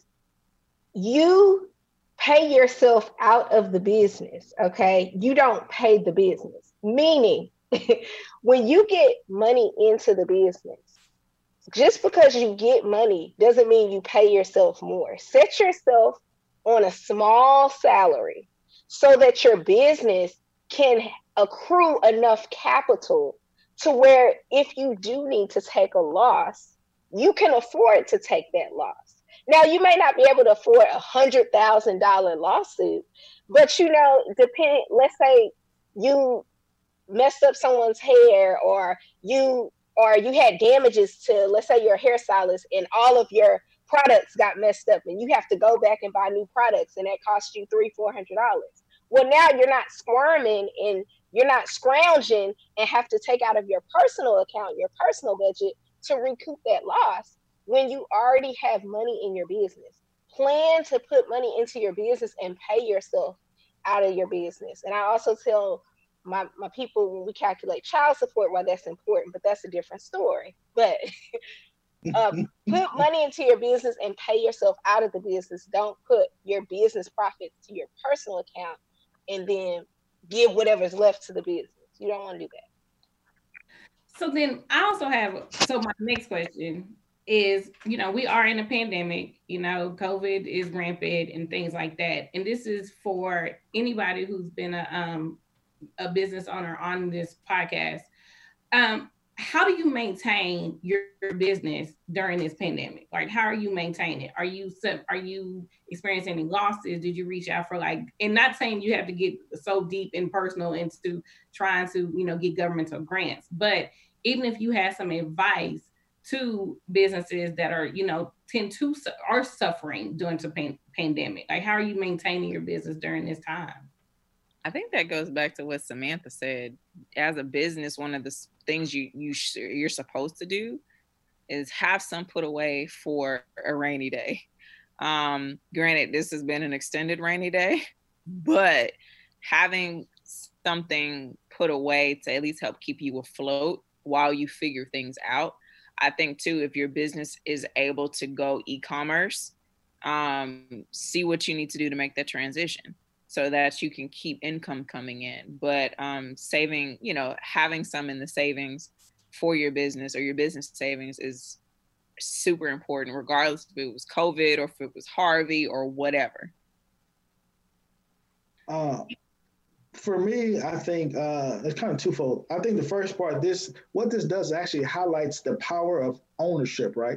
you pay yourself out of the business, okay? You don't pay the business. Meaning, when you get money into the business, just because you get money doesn't mean you pay yourself more. Set yourself on a small salary so that your business can accrue enough capital to where if you do need to take a loss, you can afford to take that loss. Now, you may not be able to afford a one hundred thousand dollars lawsuit, but, you know, depending, let's say you messed up someone's hair, or you or you had damages to, let's say you're a hairstylist and all of your products got messed up and you have to go back and buy new products and that costs you three hundred dollars, four hundred dollars. Well, now you're not squirming and you're not scrounging and have to take out of your personal account, your personal budget to recoup that loss when you already have money in your business. Plan to put money into your business and pay yourself out of your business. And I also tell my, my people when we calculate child support why that's important, but that's a different story. But um, put money into your business and pay yourself out of the business. Don't put your business profits to your personal account and then give whatever's left to the business. You don't want to do that. So then I also have, so my next question is, you know, we are in a pandemic, you know, COVID is rampant and things like that. And this is for anybody who's been a, um, a business owner on this podcast. Um, how do you maintain your business during this pandemic? Like, how are you maintaining it? Are you are you experiencing any losses? Did you reach out for like, and not saying you have to get so deep and personal into trying to, you know, get governmental grants, but even if you have some advice to businesses that are, you know, tend to are suffering during the pan- pandemic, like how are you maintaining your business during this time? I think that goes back to what Samantha said. As a business, one of the things you, you sh- you're supposed to do is have some put away for a rainy day. Um, granted, this has been an extended rainy day, but having something put away to at least help keep you afloat while you figure things out. I think too, if your business is able to go e-commerce, um, see what you need to do to make that transition, so that you can keep income coming in. But um, saving, you know, having some in the savings for your business or your business savings is super important, regardless if it was COVID or if it was Harvey or whatever. Uh, for me, I think uh, it's kind of twofold. I think the first part, this what this does actually highlights the power of ownership, right?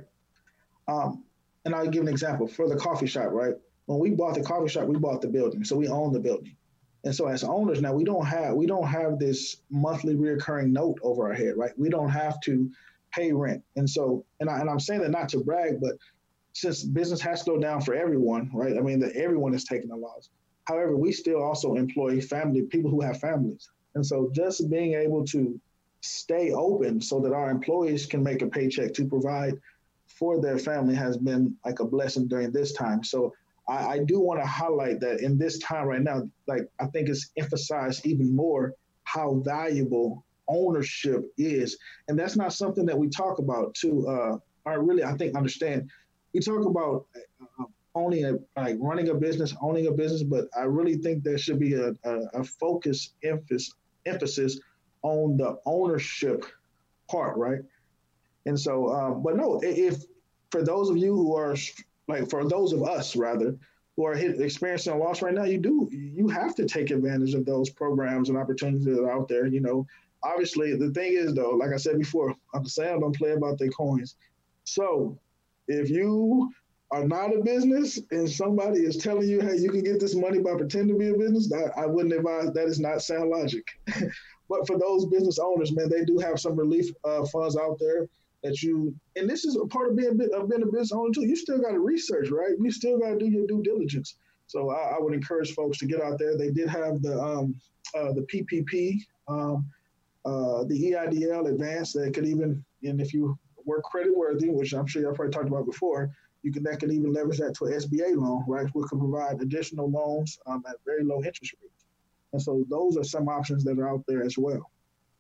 Um, and I'll give an example for the coffee shop, right? When we bought the coffee shop, we bought the building, so we own the building. And so as owners now, we don't have we don't have this monthly reoccurring note over our head, right? We don't have to pay rent. And so, and, I, and I'm saying that not to brag, but since business has slowed down for everyone, right? I mean, that everyone is taking a loss. However, we still also employ family, people who have families. And so just being able to stay open so that our employees can make a paycheck to provide for their family has been like a blessing during this time. So I, I do want to highlight that in this time right now, like I think it's emphasized even more how valuable ownership is. And that's not something that we talk about to, uh, or really, I think, understand. We talk about uh, owning a, like running a business, owning a business, but I really think there should be a, a, a focus emphasis, emphasis on the ownership part, right? And so, um, but no, if for those of you who are like, for those of us rather, who are hit, experiencing a loss right now, you do, you have to take advantage of those programs and opportunities that are out there. You know, obviously the thing is though, like I said before, Uncle Sam don't play about their coins. So if you are not a business and somebody is telling you, hey, you can get this money by pretending to be a business, that I wouldn't advise. That is not sound logic. But for those business owners, man, they do have some relief uh, funds out there that you, and this is a part of being, of being a business owner too. You still got to research, right? You still got to do your due diligence. So I, I would encourage folks to get out there. They did have the um, uh, the P P P, um, uh, the E I D L advance that could even, and if you were credit worthy, which I'm sure y'all probably talked about before, you can that can even leverage that to an S B A loan, right? Which can provide additional loans um, at very low interest rates. And so those are some options that are out there as well.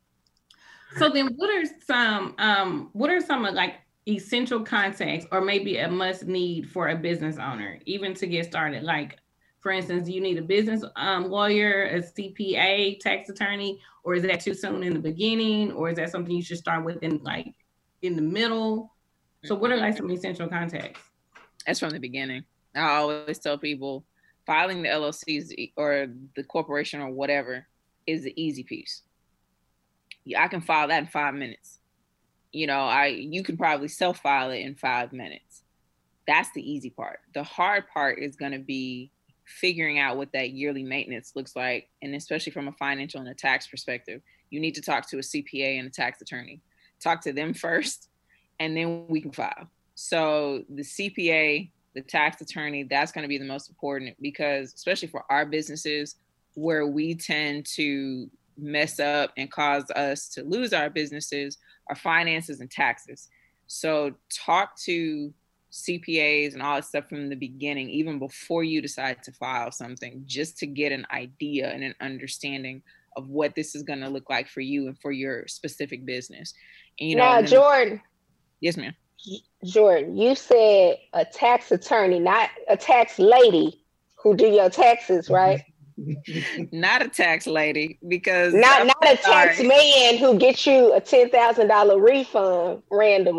So then what are some, um, what are some of like essential contacts or maybe a must need for a business owner, even to get started? Like, for instance, do you need a business um, lawyer, a C P A, tax attorney, or is that too soon in the beginning? Or is that something you should start with in like in the middle? So what are like some essential contacts? That's from the beginning. I always tell people filing the L L Cs or the corporation or whatever is the easy piece. Yeah, I can file that in five minutes. You know, I you can probably self-file it in five minutes. That's the easy part. The hard part is going to be figuring out what that yearly maintenance looks like. And especially from a financial and a tax perspective, you need to talk to a C P A and a tax attorney. Talk to them first, and then we can file. So the C P A, the tax attorney, that's going to be the most important, because especially for our businesses where we tend to mess up and cause us to lose our businesses, our finances and taxes. So talk to C P As and all that stuff from the beginning, even before you decide to file something, just to get an idea and an understanding of what this is going to look like for you and for your specific business. And, you know, now, then, Jordan. Yes, ma'am. Jordan, you said a tax attorney, not a tax lady who do your taxes, right? Not a tax lady, because not I'm not a tax sorry. man who gets you a ten thousand dollar refund randomly.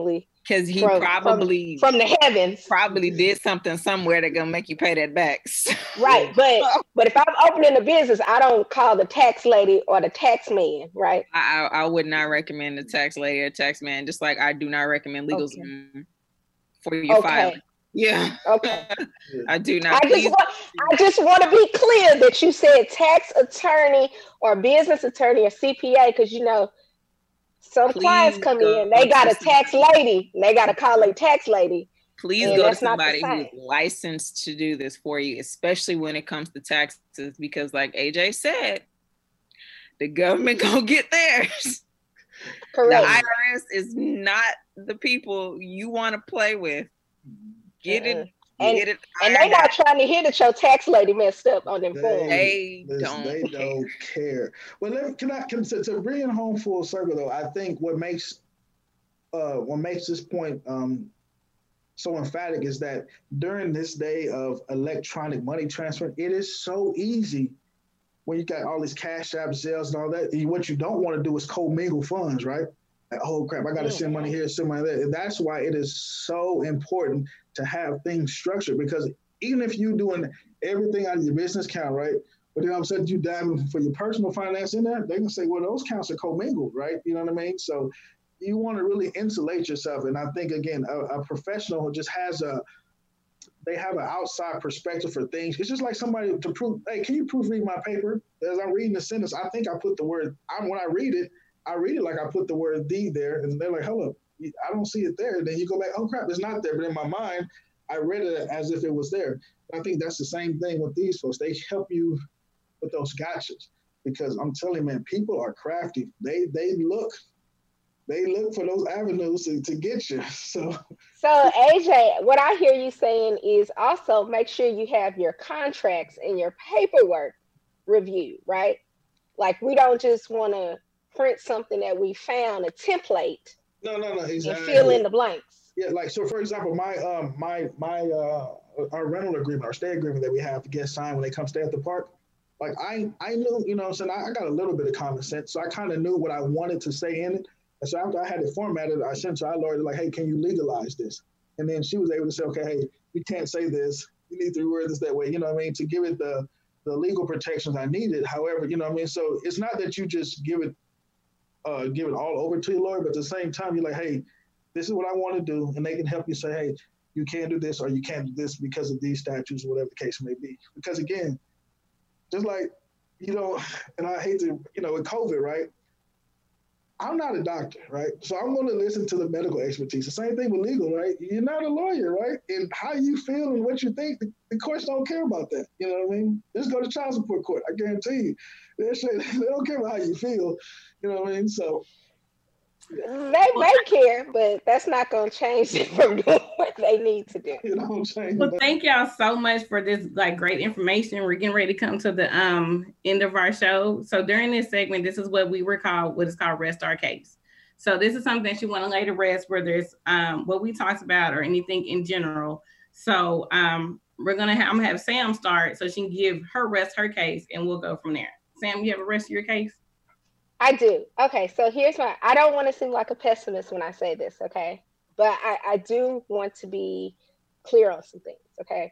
Because he from, probably from, from the heavens probably did something somewhere that's gonna make you pay that back. Right, but but if I'm opening a business, I don't call the tax lady or the tax man, right? I I would not recommend the tax lady or tax man, just like I do not recommend LegalZoom okay. for your okay. filing. Yeah. Okay. I do not. I just want I just want to be clear that you said tax attorney or business attorney or C P A, because you know some Please clients come in, they got a tax lady, and they got to call a tax lady. Please go to somebody who's licensed to do this for you, especially when it comes to taxes, because like A J said, the government gonna get theirs. Correct. The I R S is not the people you want to play with. Get uh-uh. it. And, get it and they not trying to hear that your tax lady messed up on them they, forms. They listen, don't. They care. don't care. Well, let, can I can, to, to bring it home full circle though? I think what makes uh, what makes this point um, so emphatic is that during this day of electronic money transfer, it is so easy when you got all these cash app sales and all that. And what you don't want to do is commingle funds, right? Like, oh crap, I got to send money here, send money there. And that's why it is so important to have things structured, because even if you're doing everything out of your business account, right? But then all of a sudden you dive for your personal finance in there, they can say, well, those accounts are commingled, right? You know what I mean? So you want to really insulate yourself. And I think, again, a, a professional just has a, they have an outside perspective for things. It's just like somebody to prove, hey, can you proofread my paper? As I'm reading the sentence, I think I put the word, I, when I read it, I read it like I put the word "the" there, and they're like, "Hold up, I don't see it there." And then you go back, "Oh crap, it's not there." But in my mind, I read it as if it was there. I think that's the same thing with these folks. They help you with those gotchas, because I'm telling you, man, people are crafty. They they look, they look for those avenues to, to get you. So, so A J, what I hear you saying is also make sure you have your contracts and your paperwork reviewed, right? Like we don't just want to print something that we found, a template. No, no, no, exactly. And fill in the blanks. Yeah, like so. For example, my um, my my uh, our rental agreement, our stay agreement that we have to get signed when they come stay at the park. Like I, I knew, you know, so I got a little bit of common sense, so I kind of knew what I wanted to say in it. And so after I had it formatted, I sent to our lawyer like, hey, can you legalize this? And then she was able to say, okay, hey, you can't say this. You need to reword this that way. You know what I mean? To give it the the legal protections I needed. However, you know what I mean? So it's not that you just give it. Uh, give it all over to your lawyer, but at the same time, you're like, hey, this is what I want to do. And they can help you say, hey, you can't do this or you can't do this because of these statutes, whatever the case may be. Because again, just like, you know, and I hate to, you know, with COVID, right? I'm not a doctor, right? So I'm going to listen to the medical expertise. The same thing with legal, right? You're not a lawyer, right? And how you feel and what you think, the, the courts don't care about that. You know what I mean? Just go to child support court. I guarantee you. They, say, they don't care about how you feel. You know what I mean? So they may care, but that's not going to change it from doing what they need to do. You know well, thank y'all so much for this like great information. We're getting ready to come to the um end of our show. So during this segment, this is what we were called, what is called Rest Our Case. So this is something that you want to lay to rest, whether it's um what we talked about or anything in general. So um we're gonna have I'm gonna have Sam start so she can give her rest her case, and we'll go from there. Sam, you have a rest of your case? I do. Okay, so here's my, I don't want to seem like a pessimist when I say this, okay? But I, I do want to be clear on some things, okay?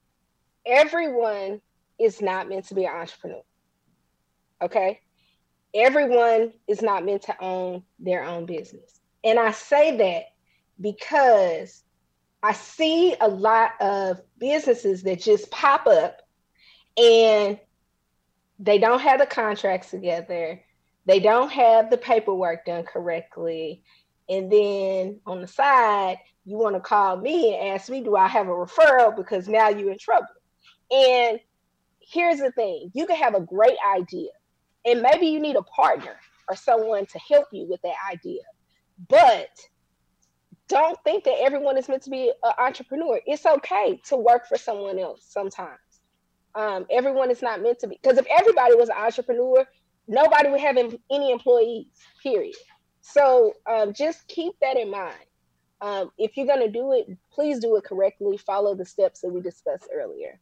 Everyone is not meant to be an entrepreneur, okay? Everyone is not meant to own their own business. And I say that because I see a lot of businesses that just pop up and they don't have the contracts together. They don't have the paperwork done correctly. And then on the side, you want to call me and ask me, do I have a referral? Because now you're in trouble. And here's the thing. You can have a great idea. And maybe you need a partner or someone to help you with that idea. But don't think that everyone is meant to be an entrepreneur. It's okay to work for someone else sometimes. Um, everyone is not meant to be. Because if everybody was an entrepreneur, nobody would have any employees, period. So um, just keep that in mind. Um, if you're going to do it, please do it correctly. Follow the steps that we discussed earlier.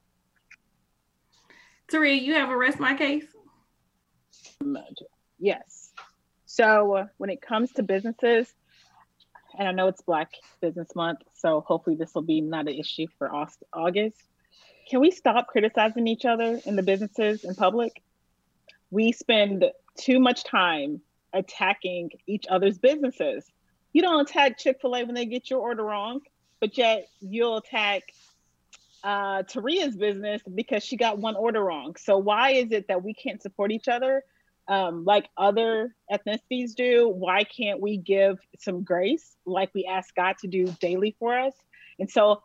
Taria, you have a rest my case? Yes. So uh, when it comes to businesses, and I know it's Black Business Month, so hopefully this will be not an issue for August. Can we stop criticizing each other in the businesses in public? We spend too much time attacking each other's businesses. You don't attack Chick-fil-A when they get your order wrong, but yet you'll attack uh, Taria's business because she got one order wrong. So why is it that we can't support each other um, like other ethnicities do? Why can't we give some grace like we ask God to do daily for us? And so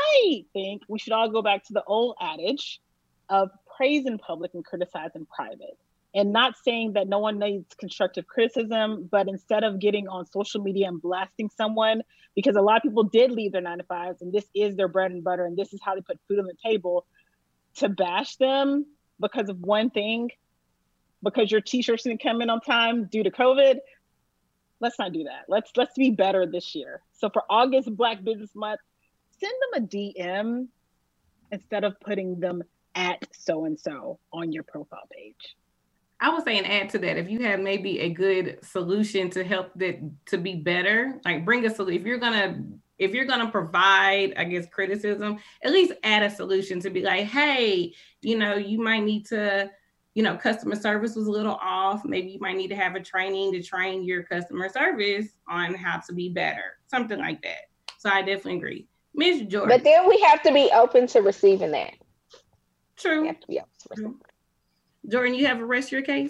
I think we should all go back to the old adage of praise in public and criticize in private. And not saying that no one needs constructive criticism, but instead of getting on social media and blasting someone, because a lot of people did leave their nine to fives and this is their bread and butter and this is how they put food on the table, to bash them because of one thing, because your t-shirts didn't come in on time due to COVID, let's not do that. Let's let's be better this year. So for August Black Business Month, send them a D M instead of putting them at so-and-so on your profile page. I would say, and add to that, if you have maybe a good solution to help that to be better, like bring a solution. If you're gonna, if you're gonna provide, I guess, criticism, at least add a solution to be like, hey, you know, you might need to, you know, customer service was a little off. Maybe you might need to have a training to train your customer service on how to be better, something like that. So I definitely agree, Miz Jordan. But then we have to be open to receiving that. True. We have to be open to receiving. Jordan, you have a rest your case?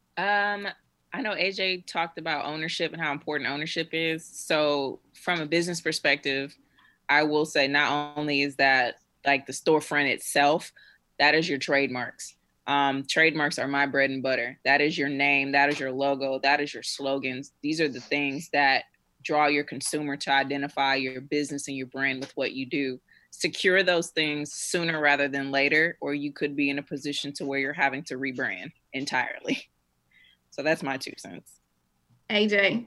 Um, I know A J talked about ownership and how important ownership is. So from a business perspective, I will say not only is that like the storefront itself, that is your trademarks. Um, trademarks are my bread and butter. That is your name. That is your logo. That is your slogans. These are the things that draw your consumer to identify your business and your brand with what you do. Secure those things sooner rather than later, or you could be in a position to where you're having to rebrand entirely. So that's my two cents. A J.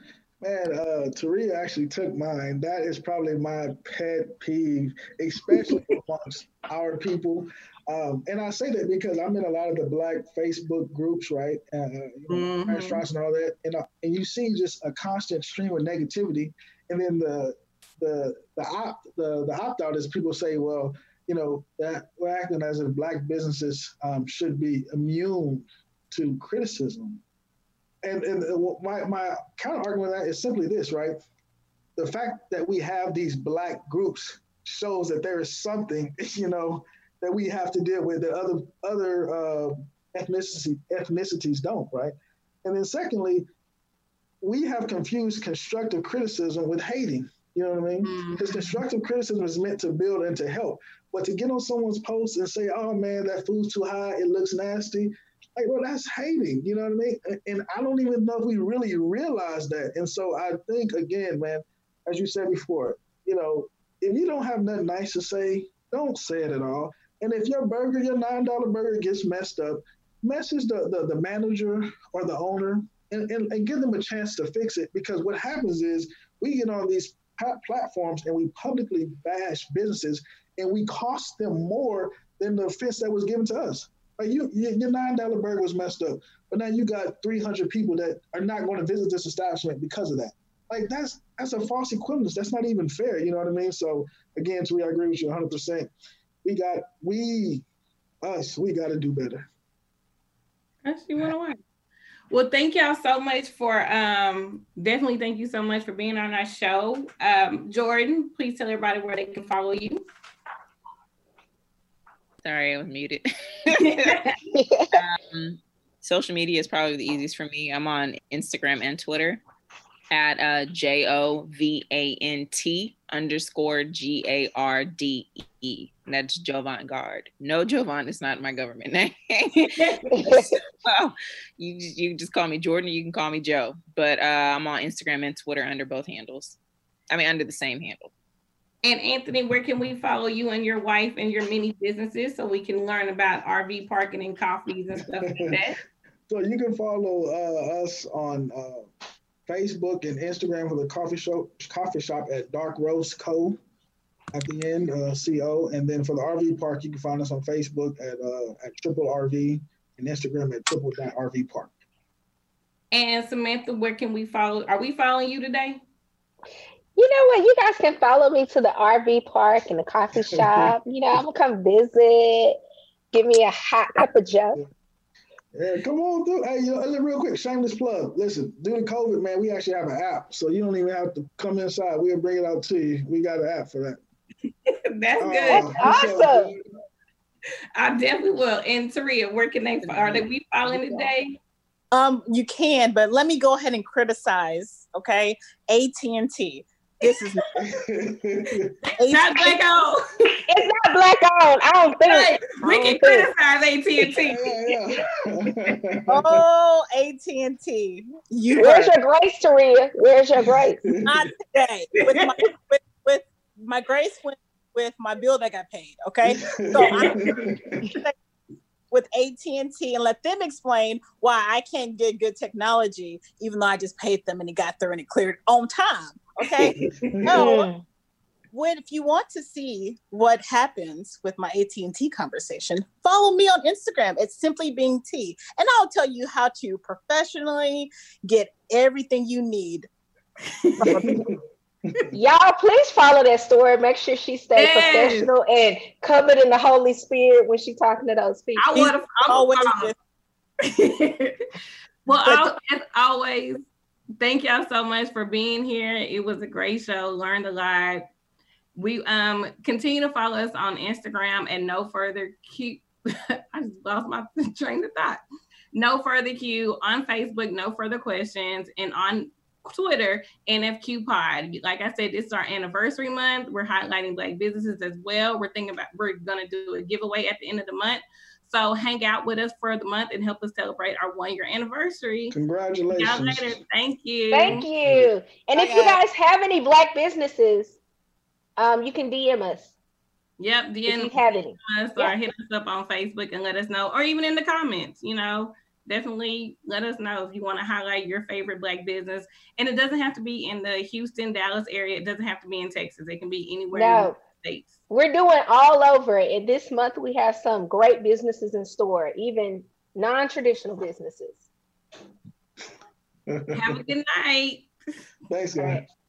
Man, uh, Taria actually took mine. That is probably my pet peeve, especially amongst our people. Um, and I say that because I'm in a lot of the Black Facebook groups, right? Uh, you know, mm-hmm. restaurants and all that. And, uh, and you see just a constant stream of negativity. And then the the the opt the, the opt out is people say, well, you know, that we're acting as if Black businesses um, should be immune to criticism. And, and my, my counter argument to that is simply this, right? The fact that we have these Black groups shows that there is something, you know, that we have to deal with that other other uh, ethnicity, ethnicities don't, right? And then secondly, we have confused constructive criticism with hating. You know what I mean? Mm-hmm. Because constructive criticism is meant to build and to help. But to get on someone's post and say, oh man, that food's too high, it looks nasty, like, well, that's hating, you know what I mean? And I don't even know if we really realize that. And so I think, again, man, as you said before, you know, if you don't have nothing nice to say, don't say it at all. And if your burger, your nine dollar burger gets messed up, message the, the, the manager or the owner and, and, and give them a chance to fix it. Because what happens is we get on these platforms and we publicly bash businesses and we cost them more than the offense that was given to us. Like you, your nine dollar burger was messed up, but now you got three hundred people that are not going to visit this establishment because of that. Like that's that's a false equivalence. That's not even fair. You know what I mean? So again, Tui, I agree with you one hundred percent. We got we us. We got to do better. Actually, went away. Well, thank y'all so much for um definitely thank you so much for being on our show. Um, Jordan, please tell everybody where they can follow you. Sorry, I was muted. um, social media is probably the easiest for me. I'm on Instagram and Twitter at uh, J O V A N T underscore G A R D E. And that's Jovant Guard. No, Jovant is not my government name. Well, you, you just call me Jordan, you can call me Joe. But uh, I'm on Instagram and Twitter under both handles. I mean, under the same handle. And Anthony, where can we follow you and your wife and your many businesses so we can learn about R V parking and coffees and stuff like that? So you can follow uh, us on uh, Facebook and Instagram for the coffee shop, coffee shop at Dark Roast Co. at the end, uh, C O. And then for the R V park, you can find us on Facebook at uh, at Triple R V and Instagram at Triple Dot R V Park. And Samantha, where can we follow? Are we following you today? You know what? You guys can follow me to the R V park and the coffee shop. You know, I'm gonna come visit. Give me a hot cup of Joe. Yeah, come on through. Hey, you know, real quick, shameless plug. Listen, during COVID, man, we actually have an app, so you don't even have to come inside. We'll bring it out to you. We got an app for that. That's Uh, good. That's awesome. I definitely will. And Taria, where can they? Are they we following today? Um, you can, but let me go ahead and criticize. Okay, A T and T. This is not black owned. It's not black owned. I don't think. Right. We can criticize A T and T. Yeah, yeah. Oh, A T and T. You Where's heard. your grace, Taria? Where's your grace? Not today. With my, with, with my grace went with my bill that got paid. Okay, so I'm with A T and T and let them explain why I can't get good technology, even though I just paid them and it got through and it cleared on time. Okay, so when if you want to see what happens with my A T and T conversation, follow me on Instagram. It's Simply Being T, and I'll tell you how to professionally get everything you need. Y'all, please follow that story. Make sure she stays Yes. professional and covered in the Holy Spirit when she's talking to those people. I want to Always always. Well, I'll, as always, thank y'all so much for being here. It was a great show. Learned a lot. We um continue to follow us on Instagram and No Further Q. I just lost my train of thought. No Further Q on Facebook. No Further Questions, and on Twitter, N F Q Pod. Like I said, this is our anniversary month. We're highlighting Black businesses as well. We're thinking about we're gonna do a giveaway at the end of the month. So hang out with us for the month and help us celebrate our one year anniversary. Congratulations. Y'all later. Thank you. Thank you. And if you guys have any Black businesses, um, you can D M us. Yep. D M if you have any. us or hit us up on Facebook and let us know, or even in the comments, you know. Definitely let us know if you want to highlight your favorite Black business. And it doesn't have to be in the Houston, Dallas area. It doesn't have to be in Texas. It can be anywhere No. in the States. We're doing all over it. And this month we have some great businesses in store, even non-traditional businesses. Have a good night. Thanks, guys.